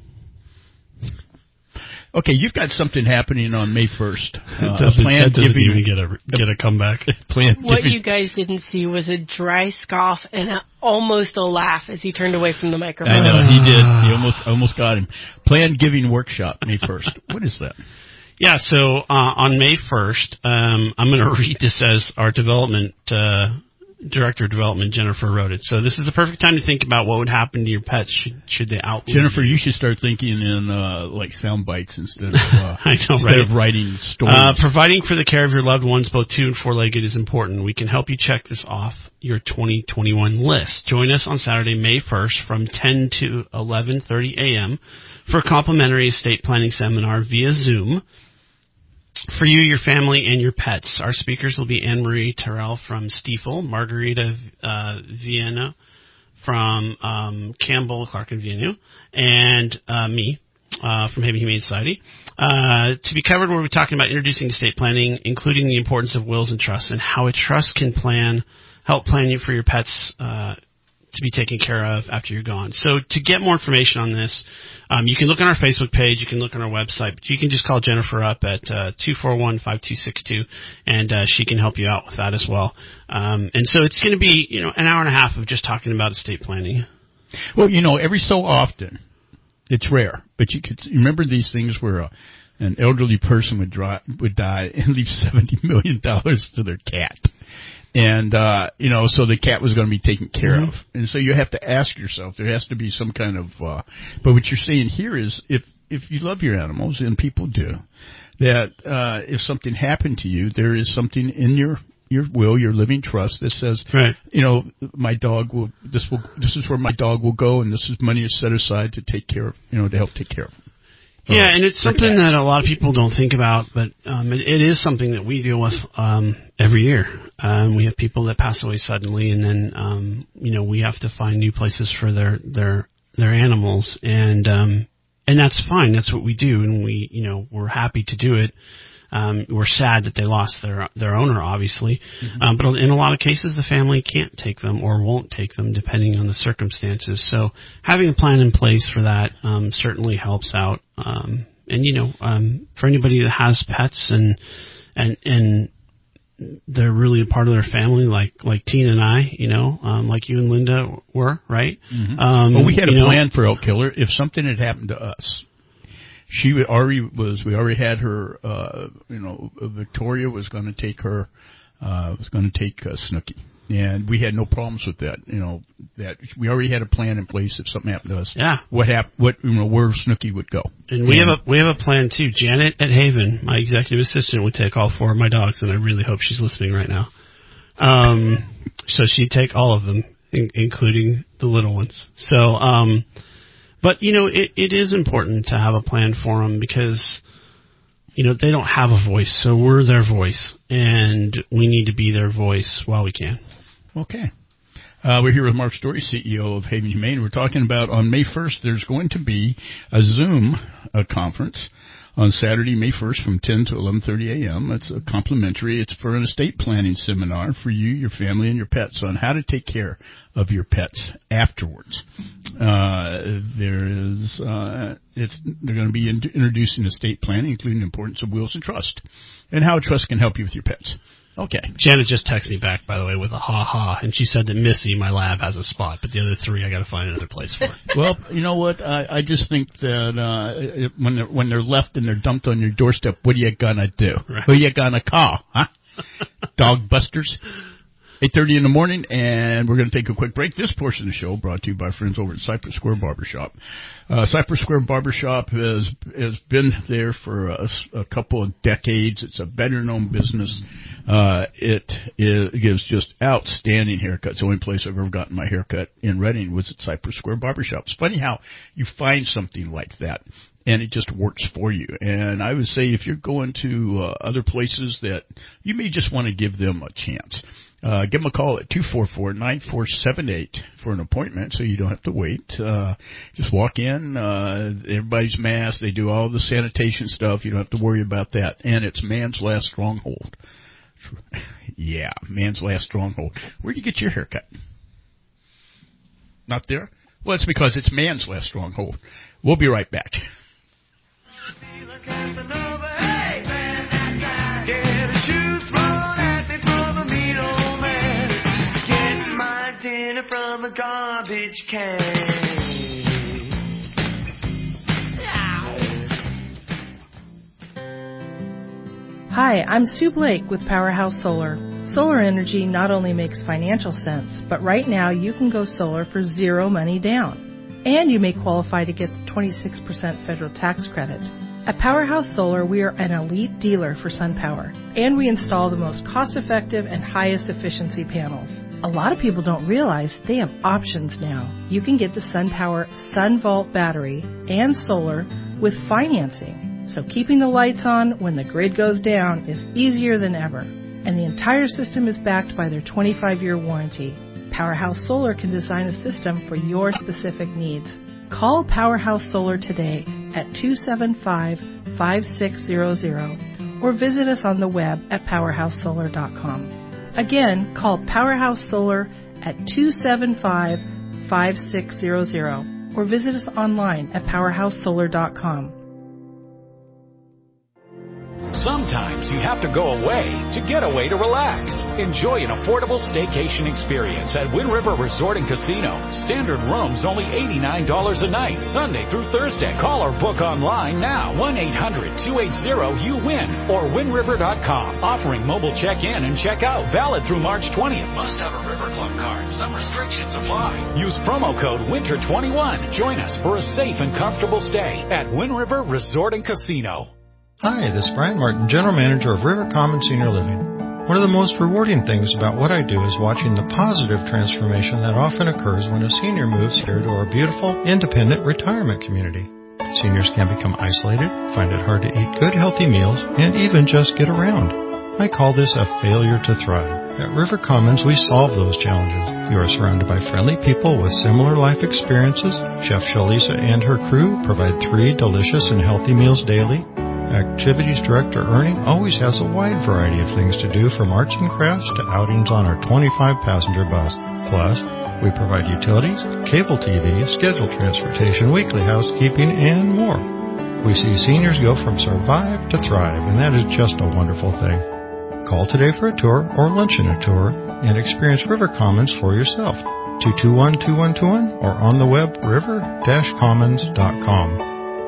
Speaker 2: Okay, you've got something happening on May 1st.
Speaker 15: That doesn't even get a comeback.
Speaker 3: What you guys didn't see was a dry scoff and almost a laugh as he turned away from the microphone.
Speaker 2: I know, he did. He almost got him. Planned Giving Workshop, May 1st. What is that?
Speaker 15: Yeah, so on May 1st, I'm going to read this as our Director of Development, Jennifer, wrote it. So this is the perfect time to think about what would happen to your pets should they outlive
Speaker 2: Jennifer, you should start thinking in like sound bites instead of of writing stories.
Speaker 15: Providing for the care of your loved ones, both 2- and 4-legged, is important. We can help you check this off your 2021 list. Join us on Saturday, May 1st from 10 to 11:30 a.m. for a complimentary estate planning seminar via Zoom. For you, your family, and your pets. Our speakers will be Anne-Marie Terrell from Stiefel, Margarita Vienna from Campbell, Clark & Vienna, and me from Haven Humane Society. To be covered, we'll be talking about introducing estate planning, including the importance of wills and trusts, and how a trust can help plan you for your pets to be taken care of after you're gone. So to get more information on this, you can look on our Facebook page, you can look on our website, but you can just call Jennifer up at 241-5262, and she can help you out with that as well. And so it's going to be an hour and a half of just talking about estate planning.
Speaker 2: Well, every so often, it's rare, but you remember these things where an elderly person would die and leave $70 million to their cat. And, so the cat was going to be taken care of. And so you have to ask yourself, there has to be some kind of, but what you're saying here is if you love your animals, and people do, that, if something happened to you, there is something in your will, your living trust that says, my dog this is where my dog will go, and this is money is set aside to take care of, to help take care of him.
Speaker 15: Yeah, and it's something that a lot of people don't think about, but it is something that we deal with every year. We have people that pass away suddenly, and then we have to find new places for their animals, and that's fine. That's what we do, and we're happy to do it. We're sad that they lost their owner, obviously, but in a lot of cases, the family can't take them or won't take them, depending on the circumstances. So having a plan in place for that certainly helps out. And for anybody that has pets and they're really a part of their family, like Tina and I, like you and Linda were, right?
Speaker 2: Well, we had a plan for Elk Killer if something had happened to us. We already had her, Victoria was going to take her, Snooki. And we had no problems with that, that we already had a plan in place if something happened to us.
Speaker 15: Yeah.
Speaker 2: Where Snooki would go.
Speaker 15: And we have a plan too. Janet at Haven, my executive assistant, would take all 4 of my dogs, and I really hope she's listening right now. So she'd take all of them, including the little ones. So, but, it is important to have a plan for them because, they don't have a voice. So we're their voice, and we need to be their voice while we can.
Speaker 2: Okay. We're here with Mark Story, CEO of Haven Humane. We're talking about on May 1st, there's going to be a Zoom conference on Saturday, May 1st from 10 to 11:30 a.m. It's complimentary. It's for an estate planning seminar for you, your family, and your pets on how to take care of your pets afterwards. They're going to be introducing estate planning, including the importance of wills and trust, and how trust can help you with your pets. Okay.
Speaker 15: Janet just texted me back, by the way, with a ha-ha, and she said that Missy, my lab, has a spot, but the other three I got to find another place for.
Speaker 2: Well, you know what? I just think that when they're left and they're dumped on your doorstep, what are you going to do?
Speaker 15: Right.
Speaker 2: Who are you going to call? Huh? Dog busters? 8:30 in the morning, and we're going to take a quick break. This portion of the show brought to you by friends over at Cypress Square Barbershop. Cypress Square Barbershop has been there for a couple of decades. It's a better-known business. It gives just outstanding haircuts. The only place I've ever gotten my haircut in Reading was at Cypress Square Barbershop. It's funny how you find something like that, and it just works for you. And I would say if you're going to other places that you may just want to give them a chance, give them a call at 244-9478 for an appointment so you don't have to wait. Just walk in. Everybody's masked. They do all the sanitation stuff. You don't have to worry about that. And it's Man's Last Stronghold. Yeah, Man's Last Stronghold. Where do you get your haircut? Not there? Well, it's because it's Man's Last Stronghold. We'll be right back.
Speaker 4: From a garbage can.
Speaker 13: Hi, I'm Sue Blake with Powerhouse Solar. Solar energy not only makes financial sense, but right now you can go solar for zero money down. And you may qualify to get the 26% federal tax credit. At Powerhouse Solar, we are an elite dealer for SunPower, and we install the most cost-effective and highest efficiency panels. A lot of people don't realize they have options now. You can get the SunPower SunVault battery and solar with financing. So keeping the lights on when the grid goes down is easier than ever. And the entire system is backed by their 25-year warranty. Powerhouse Solar can design a system for your specific needs. Call Powerhouse Solar today at 275-5600 or visit us on the web at powerhousesolar.com. Again, call Powerhouse Solar at 275-5600 or visit us online at powerhousesolar.com.
Speaker 17: Sometimes you have to go away to get away to relax. Enjoy an affordable staycation experience at Wind River Resort and Casino. Standard rooms only $89 a night, Sunday through Thursday. Call or book online now, 1-800-280-YOU-WIN or windriver.com. Offering mobile check-in and check-out, valid through March 20th. Must have a River Club card. Some restrictions apply. Use promo code WINTER21. Join us for a safe and comfortable stay at Wind River Resort and Casino.
Speaker 20: Hi, this is Brian Martin, General Manager of River Commons Senior Living. One of the most rewarding things about what I do is watching the positive transformation that often occurs when a senior moves here to our beautiful, independent retirement community. Seniors can become isolated, find it hard to eat good, healthy meals, and even just get around. I call this a failure to thrive. At River Commons, we solve those challenges. You are surrounded by friendly people with similar life experiences. Chef Shalisa and her crew provide 3 delicious and healthy meals daily. Activities Director Ernie always has a wide variety of things to do, from arts and crafts to outings on our 25-passenger bus. Plus, we provide utilities, cable TV, scheduled transportation, weekly housekeeping, and more. We see seniors go from survive to thrive, and that is just a wonderful thing. Call today for a tour or lunch in a tour and experience River Commons for yourself. 221-2121 or on the web river-commons.com.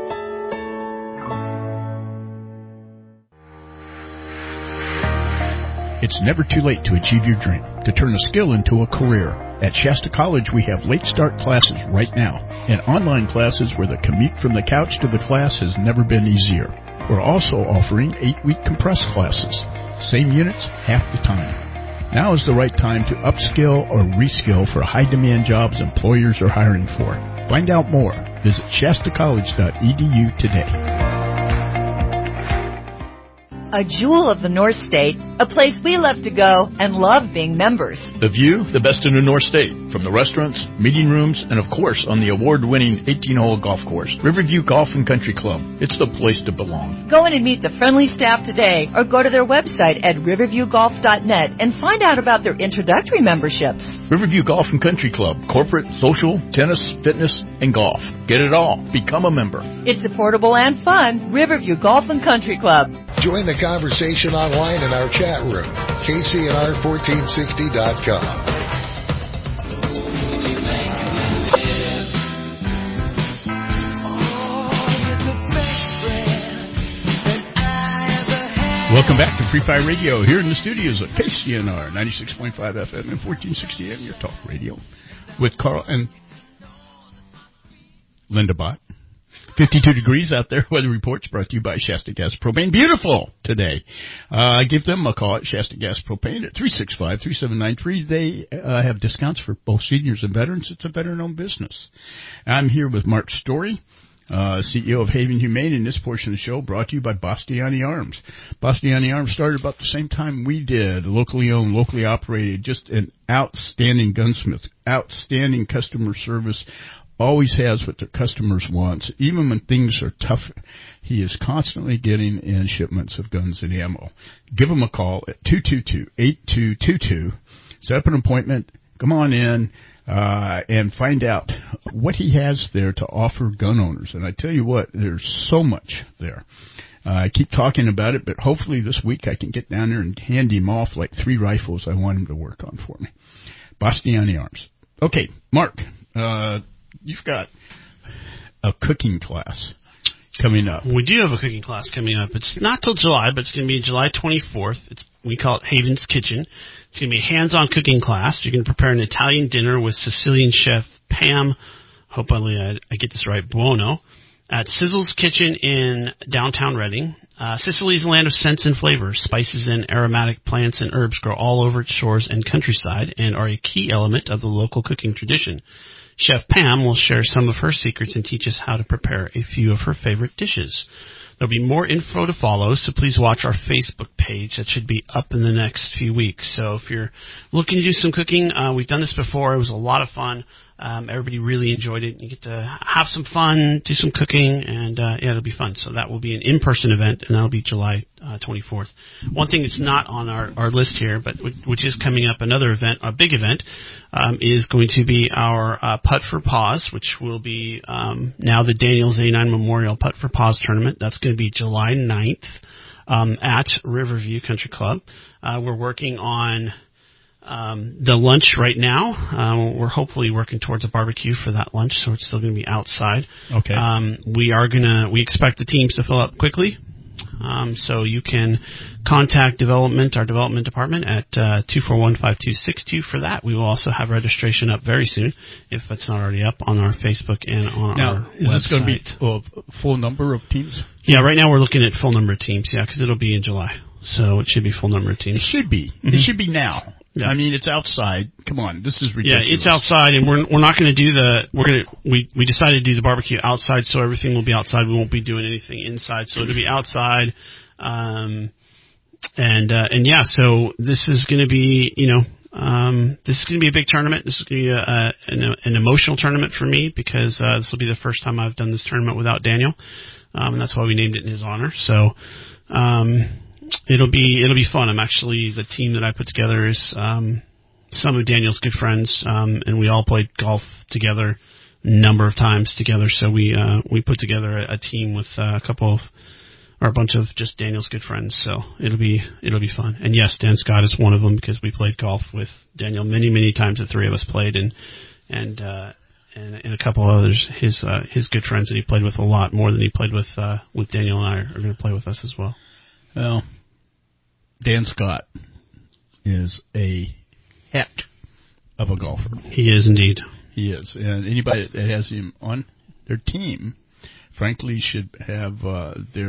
Speaker 2: It's never too late to achieve your dream, to turn a skill into a career. At Shasta College, we have late start classes right now, and online classes where the commute from the couch to the class has never been easier. We're also offering 8-week compressed classes. Same units, half the time. Now is the right time to upskill or reskill for high-demand jobs employers are hiring for. Find out more. Visit shastacollege.edu today.
Speaker 7: A jewel of the North State, a place we love to go and love being members.
Speaker 2: The view, the best in the North State, from the restaurants, meeting rooms, and of course on the award-winning 18-hole golf course, Riverview Golf and Country Club. It's the place to belong.
Speaker 7: Go in and meet the friendly staff today or go to their website at riverviewgolf.net and find out about their introductory memberships.
Speaker 2: Riverview Golf and Country Club, corporate, social, tennis, fitness, and golf. Get it all. Become a member.
Speaker 7: It's affordable and fun. Riverview Golf and Country Club.
Speaker 1: Join the conversation online in our chat room, KCNR1460.com.
Speaker 2: Welcome back to Free Fire Radio here in the studios at KCNR 96.5 FM and 1460 AM, your talk radio, with Carl and Linda Bott. 52 degrees out there. Weather reports brought to you by Shasta Gas Propane. Beautiful today. Give them a call at Shasta Gas Propane at 365-3793. They have discounts for both seniors and veterans. It's a veteran-owned business. I'm here with Mark Story, CEO of Haven Humane, in this portion of the show brought to you by Bastiani Arms. Bastiani Arms started about the same time we did, locally owned, locally operated, just an outstanding gunsmith, outstanding customer service, always has what their customers want. Even when things are tough, he is constantly getting in shipments of guns and ammo. Give him a call at 222-8222. Set up an appointment. Come on in. And find out what he has there to offer gun owners. And I tell you what, there's so much there. I keep talking about it, but hopefully this week I can get down there and hand him off like 3 rifles I want him to work on for me. Bastiani Arms. Okay, Mark, you've got a cooking class coming up.
Speaker 15: We do have a cooking class coming up. It's not till July, but it's going to be July 24th. We call it Haven's Kitchen. It's going to be a hands-on cooking class. You're going to prepare an Italian dinner with Sicilian chef Pam, hopefully I get this right, Buono, at Sizzle's Kitchen in downtown Reading. Sicily is a land of scents and flavors. Spices and aromatic plants and herbs grow all over its shores and countryside and are a key element of the local cooking tradition. Chef Pam will share some of her secrets and teach us how to prepare a few of her favorite dishes. There'll be more info to follow, so please watch our Facebook page. That should be up in the next few weeks. So if you're looking to do some cooking, we've done this before. It was a lot of fun. Everybody really enjoyed it. You get to have some fun, do some cooking, and it'll be fun. So that will be an in-person event, and that'll be July 24th. One thing that's not on our list here, but which is coming up, another event, a big event, is going to be our Putt for Paws, which will be now the Daniels 89 Memorial Putt for Paws Tournament. That's going to be July 9th at Riverview Country Club. We're working on the lunch right now. We're hopefully working towards a barbecue for that lunch, so it's still going to be outside.
Speaker 2: Okay.
Speaker 15: We expect the teams to fill up quickly. So you can contact our development department at 241-5262 for that. We will also have registration up very soon, if it's not already up, on our Facebook and on our website.
Speaker 2: Is this going to be a full number of teams?
Speaker 15: Yeah, right now we're looking at full number of teams, because it'll be in July. So it should be full number of teams.
Speaker 2: It should be. Mm-hmm. It should be now. Yeah. I mean, it's outside. Come on, this is ridiculous.
Speaker 15: Yeah, it's outside, and we're not going to do we decided to do the barbecue outside, so everything will be outside. We won't be doing anything inside, so it'll be outside. So this is going to be, this is going to be a big tournament. This is going to be an emotional tournament for me, because this will be the first time I've done this tournament without Daniel, and that's why we named it in his honor. So. It'll be fun. The team that I put together is some of Daniel's good friends, and we all played golf together a number of times together. So we put together a team with a bunch of just Daniel's good friends. So it'll be fun. And yes, Dan Scott is one of them, because we played golf with Daniel many times. The three of us played, and a couple others, his good friends that he played with a lot more than he played with Daniel and I are going to play with us as well.
Speaker 2: Well, Dan Scott is a heck of a golfer.
Speaker 15: He is indeed.
Speaker 2: He is, and anybody that has him on their team, frankly, should have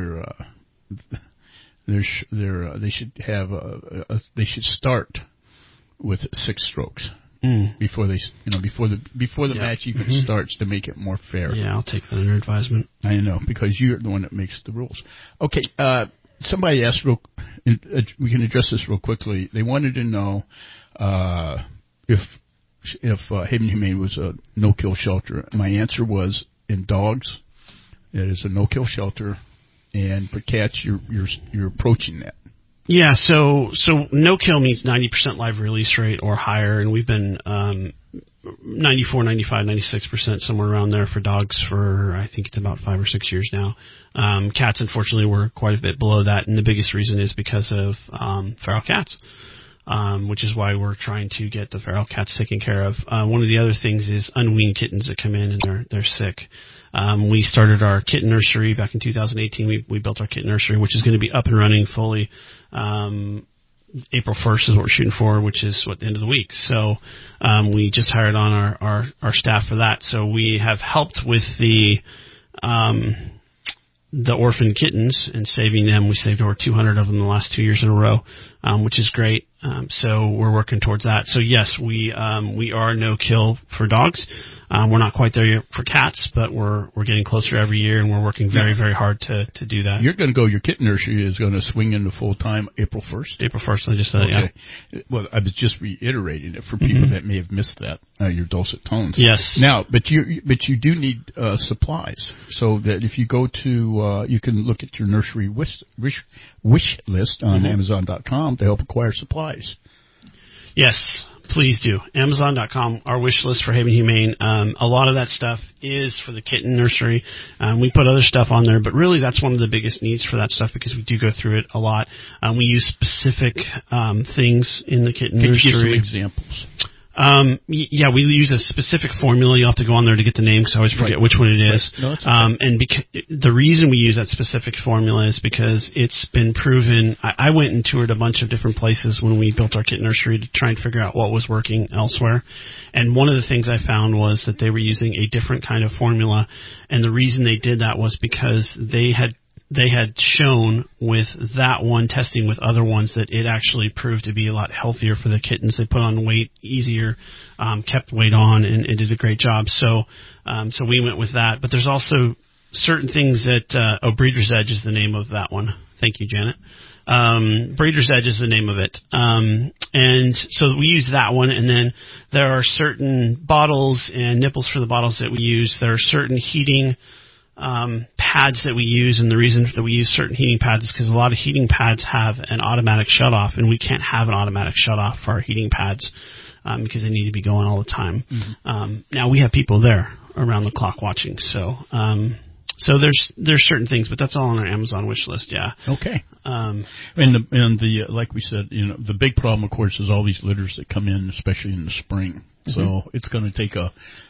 Speaker 2: they should start with 6 strokes before they, before the match even starts, to make it more fair.
Speaker 15: Yeah, I'll take that under advisement.
Speaker 2: I know, because you're the one that makes the rules. Okay, somebody asked we can address this real quickly. They wanted to know if Haven Humane was a no-kill shelter. My answer was, in dogs, it is a no-kill shelter, and for cats, you're approaching that.
Speaker 15: Yeah, so no kill means 90% live release rate or higher, and we've been 94, 95, 96%, somewhere around there for dogs for, I think it's about 5 or 6 years now. Cats, unfortunately, we're quite a bit below that, and the biggest reason is because of feral cats, which is why we're trying to get the feral cats taken care of. One of the other things is unweaned kittens that come in and they're sick. We started our kitten nursery back in 2018. We built our kitten nursery, which is going to be up and running fully. April 1st is what we're shooting for, which is the end of the week. So we just hired on our staff for that. So we have helped with the orphan kittens and saving them. We saved over 200 of them the last 2 years in a row, which is great. So we're working towards that. So yes, we are no kill for dogs. We're not quite there yet for cats, but we're getting closer every year, and we're working very, very hard to do that.
Speaker 2: You're going to go. Your kitten nursery is going to swing into full time April 1st.
Speaker 15: April 1st, I just said.
Speaker 2: Okay.
Speaker 15: Yeah.
Speaker 2: Well, I was just reiterating it for people that may have missed that. Your dulcet tones.
Speaker 15: Yes.
Speaker 2: Now, but you do need supplies, so that if you go to you can look at your nursery wish list on Amazon.com to help acquire supplies.
Speaker 15: Yes, please do. Amazon.com, our wish list for Haven Humane. A lot of that stuff is for the kitten nursery. We put other stuff on there, but really that's one of the biggest needs for that stuff because we do go through it a lot. We use specific things in the kitten nursery.
Speaker 2: Can you give some examples?
Speaker 15: Yeah, we use a specific formula. You'll have to go on there to get the name because I always forget which one it is.
Speaker 2: Right. No,
Speaker 15: and the reason we use that specific formula is because it's been proven. I went and toured a bunch of different places when we built our kitten nursery to try and figure out what was working elsewhere. And one of the things I found was that they were using a different kind of formula. And the reason they did that was because they had shown with that one testing with other ones that it actually proved to be a lot healthier for the kittens. They put on weight easier, kept weight on, and it did a great job. So we went with that. But there's also certain things that Breeder's Edge is the name of that one. Thank you, Janet. Breeder's Edge is the name of it. And so we use that one, and then there are certain bottles and nipples for the bottles that we use. There are certain heating pads that we use, and the reason that we use certain heating pads is because a lot of heating pads have an automatic shutoff, and we can't have an automatic shutoff for our heating pads because they need to be going all the time. Now we have people there around the clock watching, so there's certain things, but that's all on our Amazon wish list. Yeah.
Speaker 2: Okay. And the like we said, the big problem, of course, is all these litters that come in, especially in the spring. So it's going to take a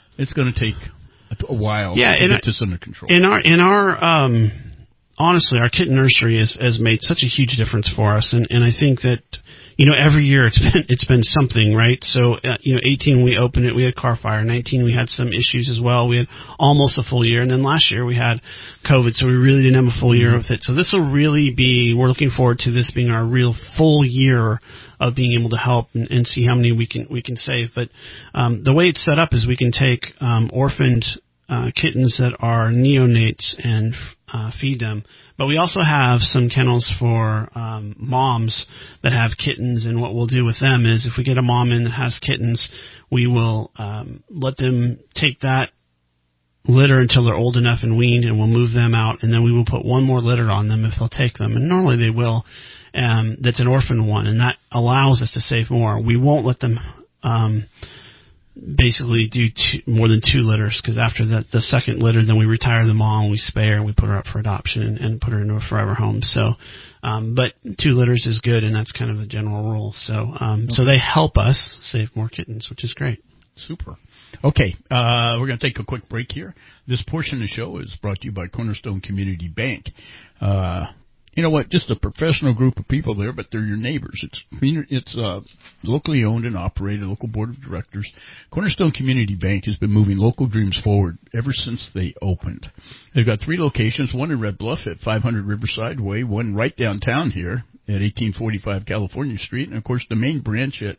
Speaker 2: while to get this under control.
Speaker 15: In our honestly, our kitten nursery has made such a huge difference for us, and I think that every year it's been something, right? So 18 we opened it, we had car fire. 19 we had some issues as well. We had almost a full year, and then last year we had COVID, so we really didn't have a full year with it. So this will really be. We're looking forward to this being our real full year of being able to help and see how many we can save. But the way it's set up is we can take orphaned kittens that are neonates and feed them. But we also have some kennels for moms that have kittens, and what we'll do with them is if we get a mom in that has kittens, we will let them take that litter until they're old enough and weaned, and we'll move them out, and then we will put one more litter on them if they'll take them, and normally they will. That's an orphan one, and that allows us to save more. We won't let them basically do more than 2 litters, because after the second litter, then we retire the mom, we spay her, and we put her up for adoption and put her into a forever home. So, but 2 litters is good, and that's kind of the general rule. So, so they help us save more kittens, which is great.
Speaker 2: Super. Okay, we're going to take a quick break here. This portion of the show is brought to you by Cornerstone Community Bank. You know what? Just a professional group of people there, but they're your neighbors. It's locally owned and operated, local board of directors. Cornerstone Community Bank has been moving local dreams forward ever since they opened. They've got 3 locations, one in Red Bluff at 500 Riverside Way, one right downtown here at 1845 California Street, and, of course, the main branch at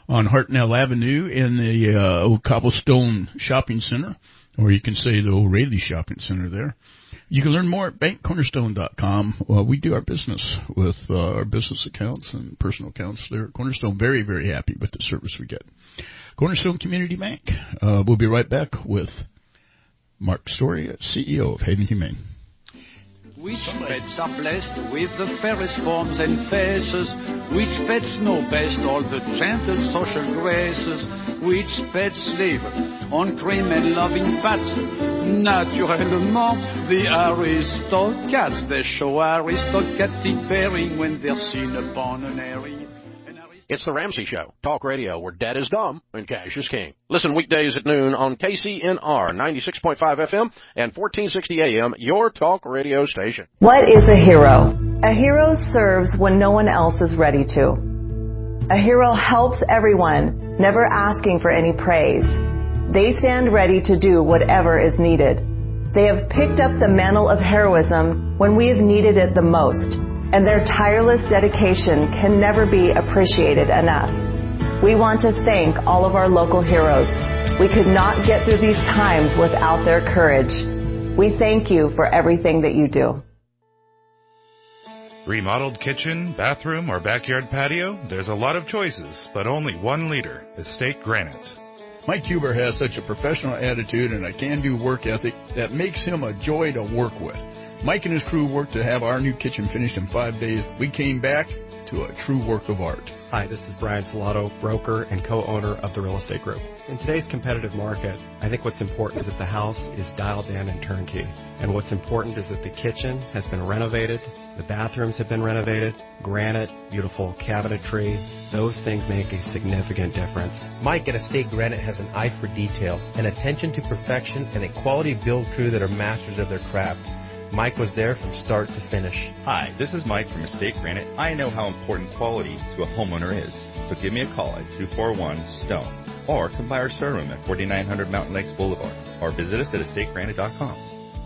Speaker 2: on Hartnell Avenue in the old Cobblestone Shopping Center, or you can say the old Rayleigh Shopping Center there. You can learn more at bankcornerstone.com. We do our business with our business accounts and personal accounts there at Cornerstone. Very, very happy with the service we get. Cornerstone Community Bank. We'll be right back with Mark Story, CEO of Haven Humane.
Speaker 10: Which pets are blessed with the fairest forms and faces? Which pets know best all the gentle social graces? Which pets live on cream and loving pats? Naturellement, the aristocats. They show aristocratic bearing when they're seen upon an area.
Speaker 11: It's The Ramsey Show, talk radio where dead is dumb and cash is king. Listen weekdays at noon on KCNR 96.5 FM and 1460 AM, your talk radio station.
Speaker 21: What is a hero? A hero serves when no one else is ready to. A hero helps everyone, never asking for any praise. They stand ready to do whatever is needed. They have picked up the mantle of heroism when we have needed it the most. And their tireless dedication can never be appreciated enough. We want to thank all of our local heroes. We could not get through these times without their courage. We thank you for everything that you do.
Speaker 22: Remodeled kitchen, bathroom, or backyard patio? There's a lot of choices, but only one leader, Estate Granite.
Speaker 2: Mike Huber has such a professional attitude and a can-do work ethic that makes him a joy to work with. Mike and his crew worked to have our new kitchen finished in 5 days. We came back to a true work of art.
Speaker 23: Hi, this is Brian Filato, broker and co-owner of the Real Estate Group. In today's competitive market, I think what's important is that the house is dialed in and turnkey. And what's important is that the kitchen has been renovated, the bathrooms have been renovated, granite, beautiful cabinetry. Those things make a significant difference.
Speaker 24: Mike at Estate Granite has an eye for detail, an attention to perfection, and a quality build crew that are masters of their craft. Mike was there from start to finish.
Speaker 25: Hi, this is Mike from Estate Granite. I know how important quality to a homeowner is, so give me a call at 241-STONE or come by our showroom at 4900 Mountain Lakes Boulevard or visit us at estategranite.com.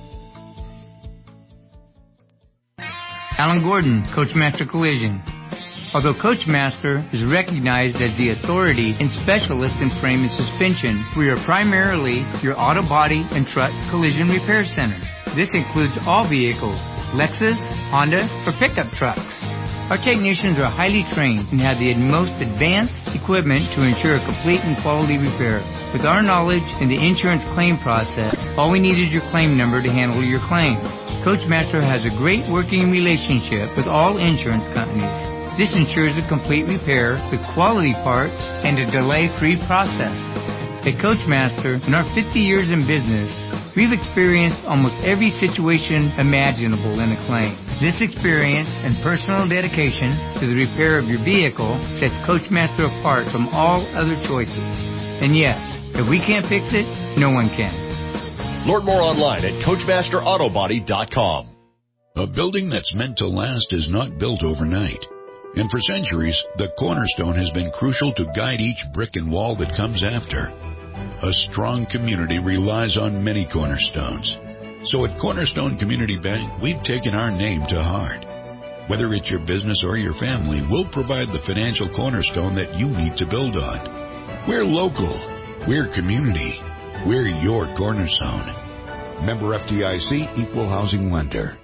Speaker 18: Alan Gordon, Coachmaster Collision. Although Coachmaster is recognized as the authority and specialist in frame and suspension, we are primarily your auto body and truck collision repair center. This includes all vehicles, Lexus, Honda, or pickup trucks. Our technicians are highly trained and have the most advanced equipment to ensure a complete and quality repair. With our knowledge in the insurance claim process, all we need is your claim number to handle your claim. Coachmaster has a great working relationship with all insurance companies. This ensures a complete repair with quality parts and a delay-free process. At Coachmaster, in our 50 years in business, we've experienced almost every situation imaginable in a claim. This experience and personal dedication to the repair of your vehicle sets Coachmaster apart from all other choices. And yes, if we can't fix it, no one can.
Speaker 5: Learn more online at CoachmasterAutobody.com.
Speaker 28: A building that's meant to last is not built overnight. And for centuries, the cornerstone has been crucial to guide each brick and wall that comes after. A strong community relies on many cornerstones. So at Cornerstone Community Bank, we've taken our name to heart. Whether it's your business or your family, we'll provide the financial cornerstone that you need to build on. We're local. We're community. We're your cornerstone. Member FDIC, Equal Housing Lender.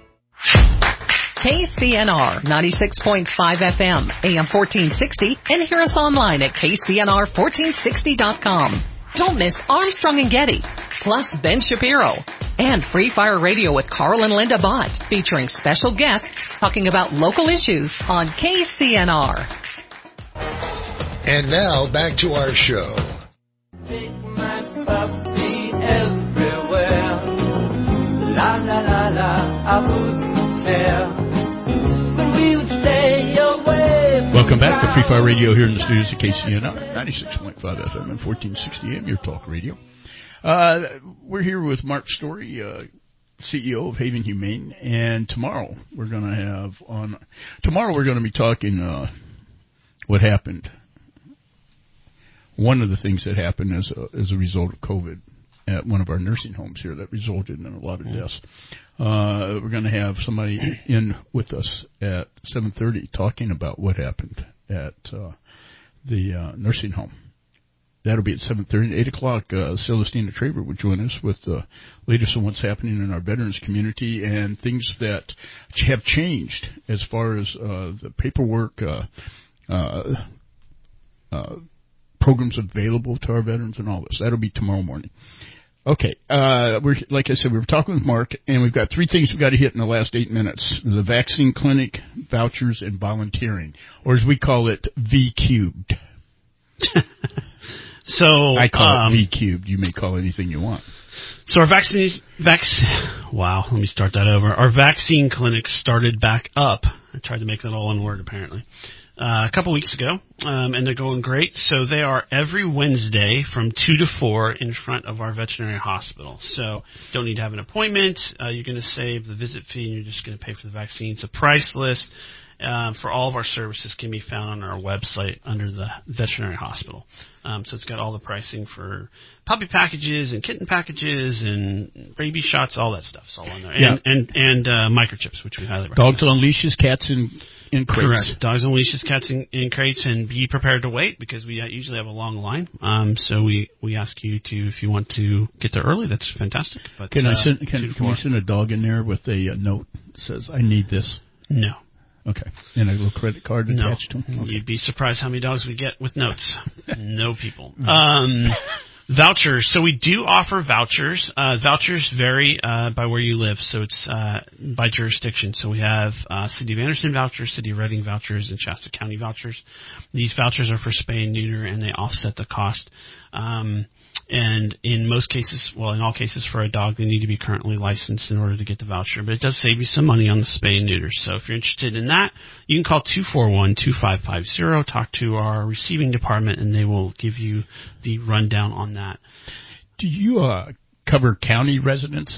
Speaker 19: KCNR 96.5 FM, AM 1460, and hear us online at KCNR1460.com. Don't miss Armstrong and Getty, plus Ben Shapiro, and Free Fire Radio with Carl and Linda Bott, featuring special guests talking about local issues on KCNR.
Speaker 1: And now, back to our show.
Speaker 4: Take my puppy everywhere. La la la la, I wouldn't tell. But we would stay away.
Speaker 2: Welcome back to Free Fire Radio here in the studios of KCNR, 96.5 FM and 1460 AM, your talk radio. We're here with Mark Story, CEO of Haven Humane, and tomorrow we're going to be talking what happened. One of the things that happened as a result of COVID at one of our nursing homes here that resulted in a lot of deaths. We're going to have somebody in with us at 7:30 talking about what happened at the nursing home. That'll be at 7:30 and 8 o'clock. Celestina Traver will join us with the latest on what's happening in our veterans community and things that have changed as far as the paperwork, programs available to our veterans and all this. That'll be tomorrow morning. Okay, like I said, we were talking with Mark, and we've got 3 things we've got to hit in the last 8 minutes. The vaccine clinic, vouchers, and volunteering, or as we call it, V cubed.
Speaker 15: So
Speaker 2: I call it V cubed. You may call it anything you want.
Speaker 15: So our wow, let me start that over. Our vaccine clinics started back up. I tried to make that all one word, apparently. A couple weeks ago, and they're going great. So they are every Wednesday from 2 to 4 in front of our veterinary hospital. So don't need to have an appointment. You're going to save the visit fee, and you're just going to pay for the vaccines. The price list for all of our services can be found on our website under the veterinary hospital. So it's got all the pricing for puppy packages and kitten packages and rabies shots, all that stuff. It's all on there.
Speaker 2: Yeah.
Speaker 15: And microchips, which we highly recommend.
Speaker 2: Dogs on leashes, cats in crates.
Speaker 15: Correct. Dogs on leashes, cats in crates, and be prepared to wait because we usually have a long line. So we ask you to, if you want to get there early, that's fantastic. But
Speaker 2: can we send a dog in there with a note that says, I need this?
Speaker 15: No.
Speaker 2: Okay. And a little credit card attached to them? Okay.
Speaker 15: You'd be surprised how many dogs we get with notes. No people. Vouchers. So we do offer vouchers. Vouchers vary by where you live, so it's by jurisdiction. So we have City of Anderson vouchers, City of Reading vouchers, and Shasta County vouchers. These vouchers are for spay and neuter, and they offset the cost. And in most cases, well, in all cases for a dog, they need to be currently licensed in order to get the voucher. But it does save you some money on the spay and neuter. So if you're interested in that, you can call 241-2550, talk to our receiving department, and they will give you the rundown on that.
Speaker 2: Do you cover county residents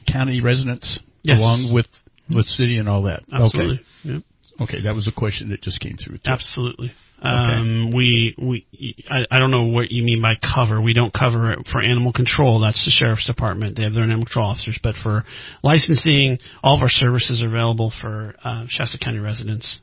Speaker 15: yes.
Speaker 2: along with city and all that?
Speaker 15: Absolutely.
Speaker 2: Okay.
Speaker 15: Yep.
Speaker 2: Okay, that was a question that just came through.
Speaker 15: Absolutely.
Speaker 2: Okay.
Speaker 15: I don't know what you mean by cover. We don't cover it for animal control. That's the sheriff's department. They have their animal control officers. But for licensing, all of our services are available for Shasta County residents.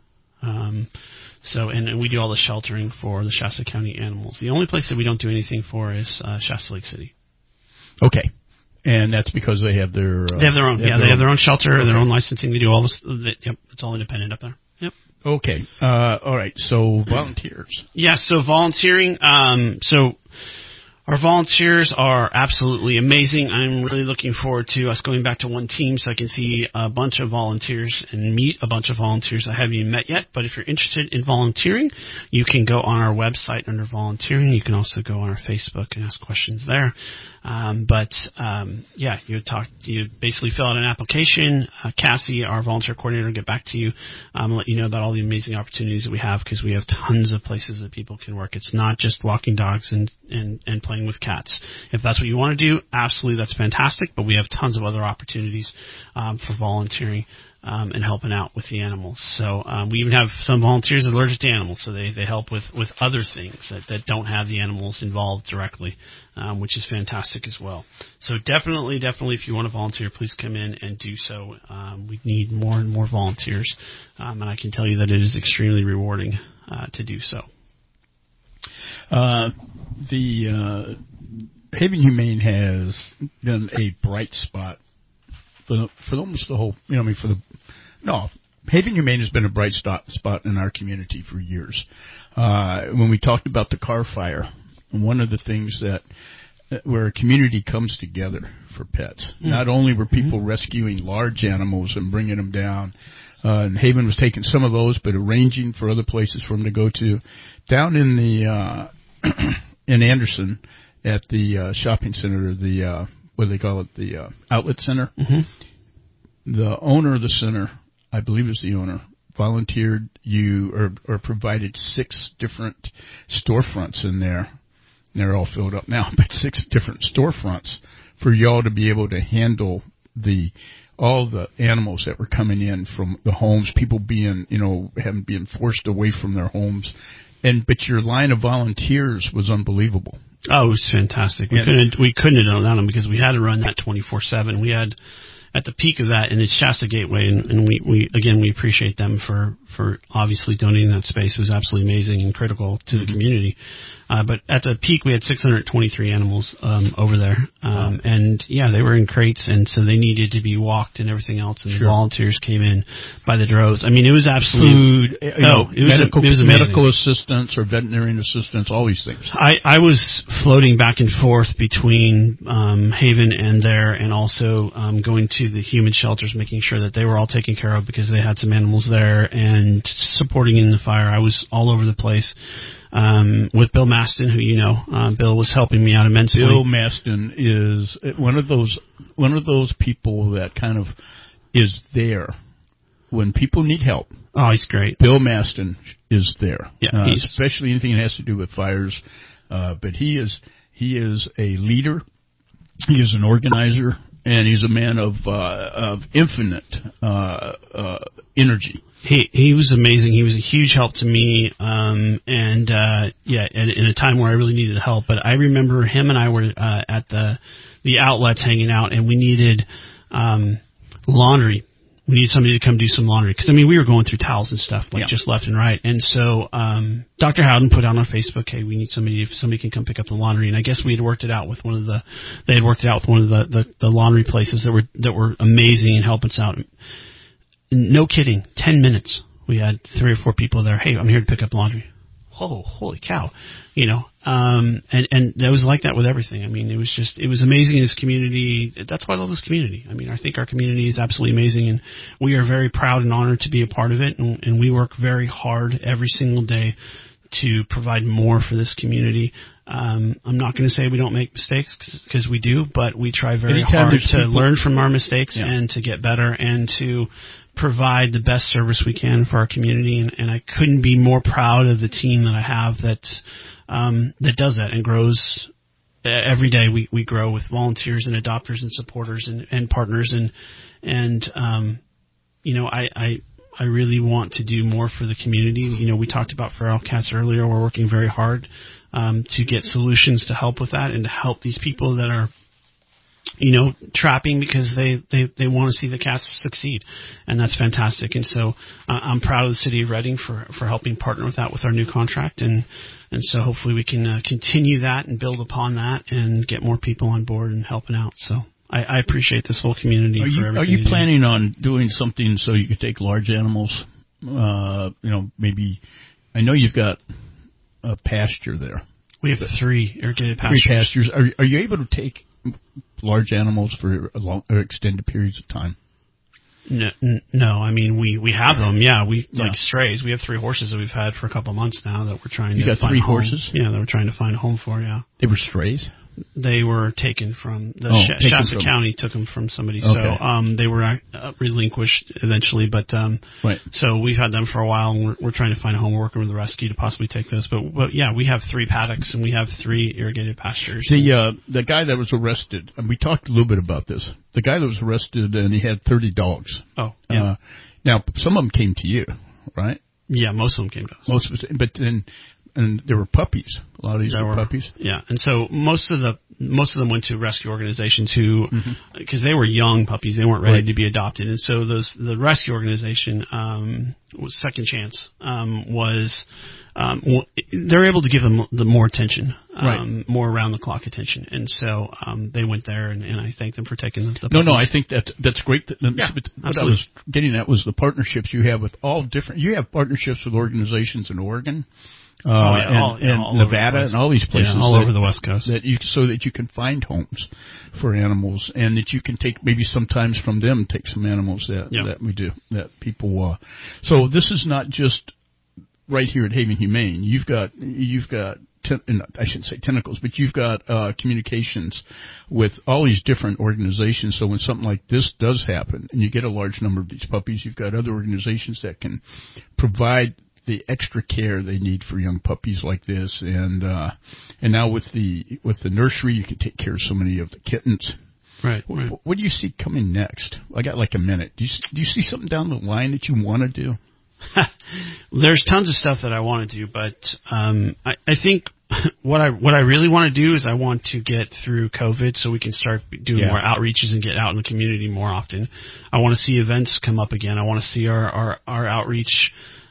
Speaker 15: And we do all the sheltering for the Shasta County animals. The only place that we don't do anything for is Shasta Lake City.
Speaker 2: Okay. And that's because they have their...
Speaker 15: they have their own. They have their own shelter, okay. Their own licensing. They do all this. Yep, it's all independent up there. Yep.
Speaker 2: Okay. All right. So volunteers.
Speaker 15: Yeah. So volunteering. So our volunteers are absolutely amazing. I'm really looking forward to us going back to one team so I can see a bunch of volunteers and meet a bunch of volunteers I haven't even met yet. But if you're interested in volunteering, you can go on our website under volunteering. You can also go on our Facebook and ask questions there. You basically fill out an application. Cassie, our volunteer coordinator, will get back to you and let you know about all the amazing opportunities that we have because we have tons of places that people can work. It's not just walking dogs and playing with cats. If that's what you want to do, absolutely, that's fantastic, but we have tons of other opportunities for volunteering and helping out with the animals. So we even have some volunteers that are allergic to animals, so they help with other things that don't have the animals involved directly, which is fantastic as well. So definitely, if you want to volunteer, please come in and do so. We need more and more volunteers, and I can tell you that it is extremely rewarding to do so.
Speaker 2: The Haven Humane has been a bright spot for almost the whole, Haven Humane has been a bright spot in our community for years. When we talked about the car fire, one of the things where a community comes together for pets, not only were people rescuing large animals and bringing them down, and Haven was taking some of those, but arranging for other places for them to go to. Down in the in Anderson at the shopping center, the what do they call it, the outlet center. Mm-hmm. The owner of the center, I believe is the owner, volunteered or provided 6 different storefronts in there. They're all filled up now, but 6 different storefronts for y'all to be able to handle all the animals that were coming in from the homes, people being, having been forced away from their homes. But your line of volunteers was unbelievable.
Speaker 15: Oh, it was fantastic. We couldn't have done that because we had to run that 24/7. We had at the peak of that, and it's Shasta Gateway, and we appreciate them for for obviously donating that space. It was absolutely amazing and critical to the community. But at the peak, we had 623 animals over there. And, yeah, they were in crates, and so they needed to be walked and everything else, and the volunteers came in by the droves. I mean, it was absolutely...
Speaker 2: Food,
Speaker 15: it was amazing.
Speaker 2: Medical assistance or veterinarian assistance, all these things.
Speaker 15: I was floating back and forth between Haven and there, and also going to the human shelters, making sure that they were all taken care of because they had some animals there, and supporting in the fire. I was all over the place. With Bill Maston, who you know, Bill was helping me out immensely.
Speaker 2: Bill Maston is one of those people that kind of is there when people need help.
Speaker 15: Oh, he's great.
Speaker 2: Bill Maston is there,
Speaker 15: especially
Speaker 2: anything that has to do with fires. But he is a leader. He is an organizer, and he's a man of infinite energy.
Speaker 15: He was amazing. He was a huge help to me, in a time where I really needed help. But I remember him and I were at the outlets hanging out, and we needed laundry. We needed somebody to come do some laundry. Because, I mean, we were going through towels and stuff, just left and right. And so Dr. Howden put out on Facebook, hey, we need somebody, if somebody can come pick up the laundry. And I guess we had worked it out with one of the laundry places that were amazing and helping us out. No kidding, 10 minutes. We had 3 or 4 people there. Hey, I'm here to pick up laundry. Oh, holy cow. You know, and that was like that with everything. I mean, it was amazing in this community. That's why I love this community. I mean, I think our community is absolutely amazing, and we are very proud and honored to be a part of it, and we work very hard every single day to provide more for this community. I'm not going to say we don't make mistakes, because we do, but we try very hard to learn from our mistakes and to get better and to provide the best service we can for our community. And I couldn't be more proud of the team that I have that does that and grows. Every day we grow with volunteers and adopters and supporters and partners. And you know, I really want to do more for the community. You know, we talked about feral cats earlier. We're working very hard to get solutions to help with that and to help these people that are, you know, trapping because they want to see the cats succeed. And that's fantastic. And so I'm proud of the city of Redding for helping partner with that with our new contract. And so hopefully we can continue that and build upon that and get more people on board and helping out. So I appreciate this whole community.
Speaker 2: Are you planning on doing something so you could take large animals? You know, maybe, I know you've got a pasture there.
Speaker 15: We have 3 irrigated pastures.
Speaker 2: 3 pastures. Are you able to take large animals for long or extended periods of time?
Speaker 15: No. I mean, we have them. Yeah, like strays. We have 3 horses that we've had for a couple of months now that we're trying to find a home. You got 3 horses? Yeah, that we're trying to find a home for. Yeah.
Speaker 2: They were strays?
Speaker 15: They were taken from Shasta County took them from somebody.
Speaker 2: Okay.
Speaker 15: So they were relinquished eventually, but
Speaker 2: right.
Speaker 15: So we've had them for a while, and we're trying to find a home. We're working with the rescue to possibly take those. But yeah, we have 3 paddocks and we have 3 irrigated pastures.
Speaker 2: The guy that was arrested, and we talked a little bit about this. The guy that was arrested, and he had 30 dogs.
Speaker 15: Oh, yeah.
Speaker 2: Now some of them came to you, right?
Speaker 15: Yeah, most of them came to us.
Speaker 2: Most of us, but then. And there were puppies. A lot of these were puppies.
Speaker 15: Yeah, and so most of them went to rescue organizations who, because they were young puppies, they weren't ready to be adopted, and so the rescue organization was Second Chance they're able to give them the more attention, more around the clock attention, and so they went there, and I thank them for taking the puppies.
Speaker 2: No, I think that's great.
Speaker 15: Yeah,
Speaker 2: what I was getting at was the partnerships you have with all different. You have partnerships with organizations in Oregon.
Speaker 15: All
Speaker 2: Nevada and all these places,
Speaker 15: all over the West Coast,
Speaker 2: so that you can find homes for animals, and that you can take maybe sometimes from them take some animals that we do that people. So this is not just right here at Haven Humane. You've got I shouldn't say tentacles, but you've got communications with all these different organizations. So when something like this does happen, and you get a large number of these puppies, you've got other organizations that can provide the extra care they need for young puppies like this, and now with the nursery, you can take care of so many of the kittens.
Speaker 15: Right.
Speaker 2: What do you see coming next? I got like a minute. Do you see something down the line that you want to do?
Speaker 15: There's tons of stuff that I want to do, but I think what I really want to do is I want to get through COVID so we can start doing more outreaches and get out in the community more often. I want to see events come up again. I want to see our outreach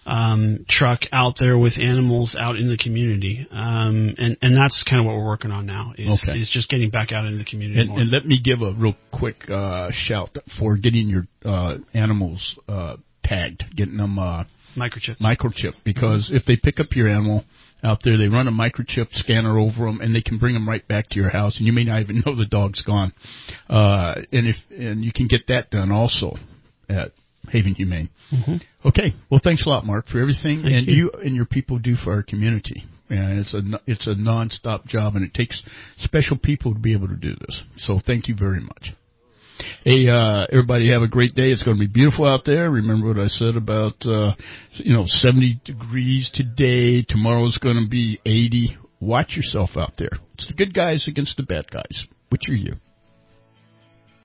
Speaker 15: truck out there with animals out in the community. And that's kind of what we're working on now is just getting back out into the community more.
Speaker 2: And let me give a real quick shout for getting your animals tagged, getting them microchip, because if they pick up your animal out there, they run a microchip scanner over them, and they can bring them right back to your house, and you may not even know the dog's gone. And you can get that done also at Haven Humane.
Speaker 15: Mm-hmm.
Speaker 2: Okay, well, thanks a lot, Mark, for everything
Speaker 15: Thank you.
Speaker 2: you and your people do for our community. And it's a nonstop job, and it takes special people to be able to do this. So thank you very much. Hey, everybody have a great day. It's going to be beautiful out there. Remember what I said about, 70 degrees today. Tomorrow's going to be 80. Watch yourself out there. It's the good guys against the bad guys. Which are you?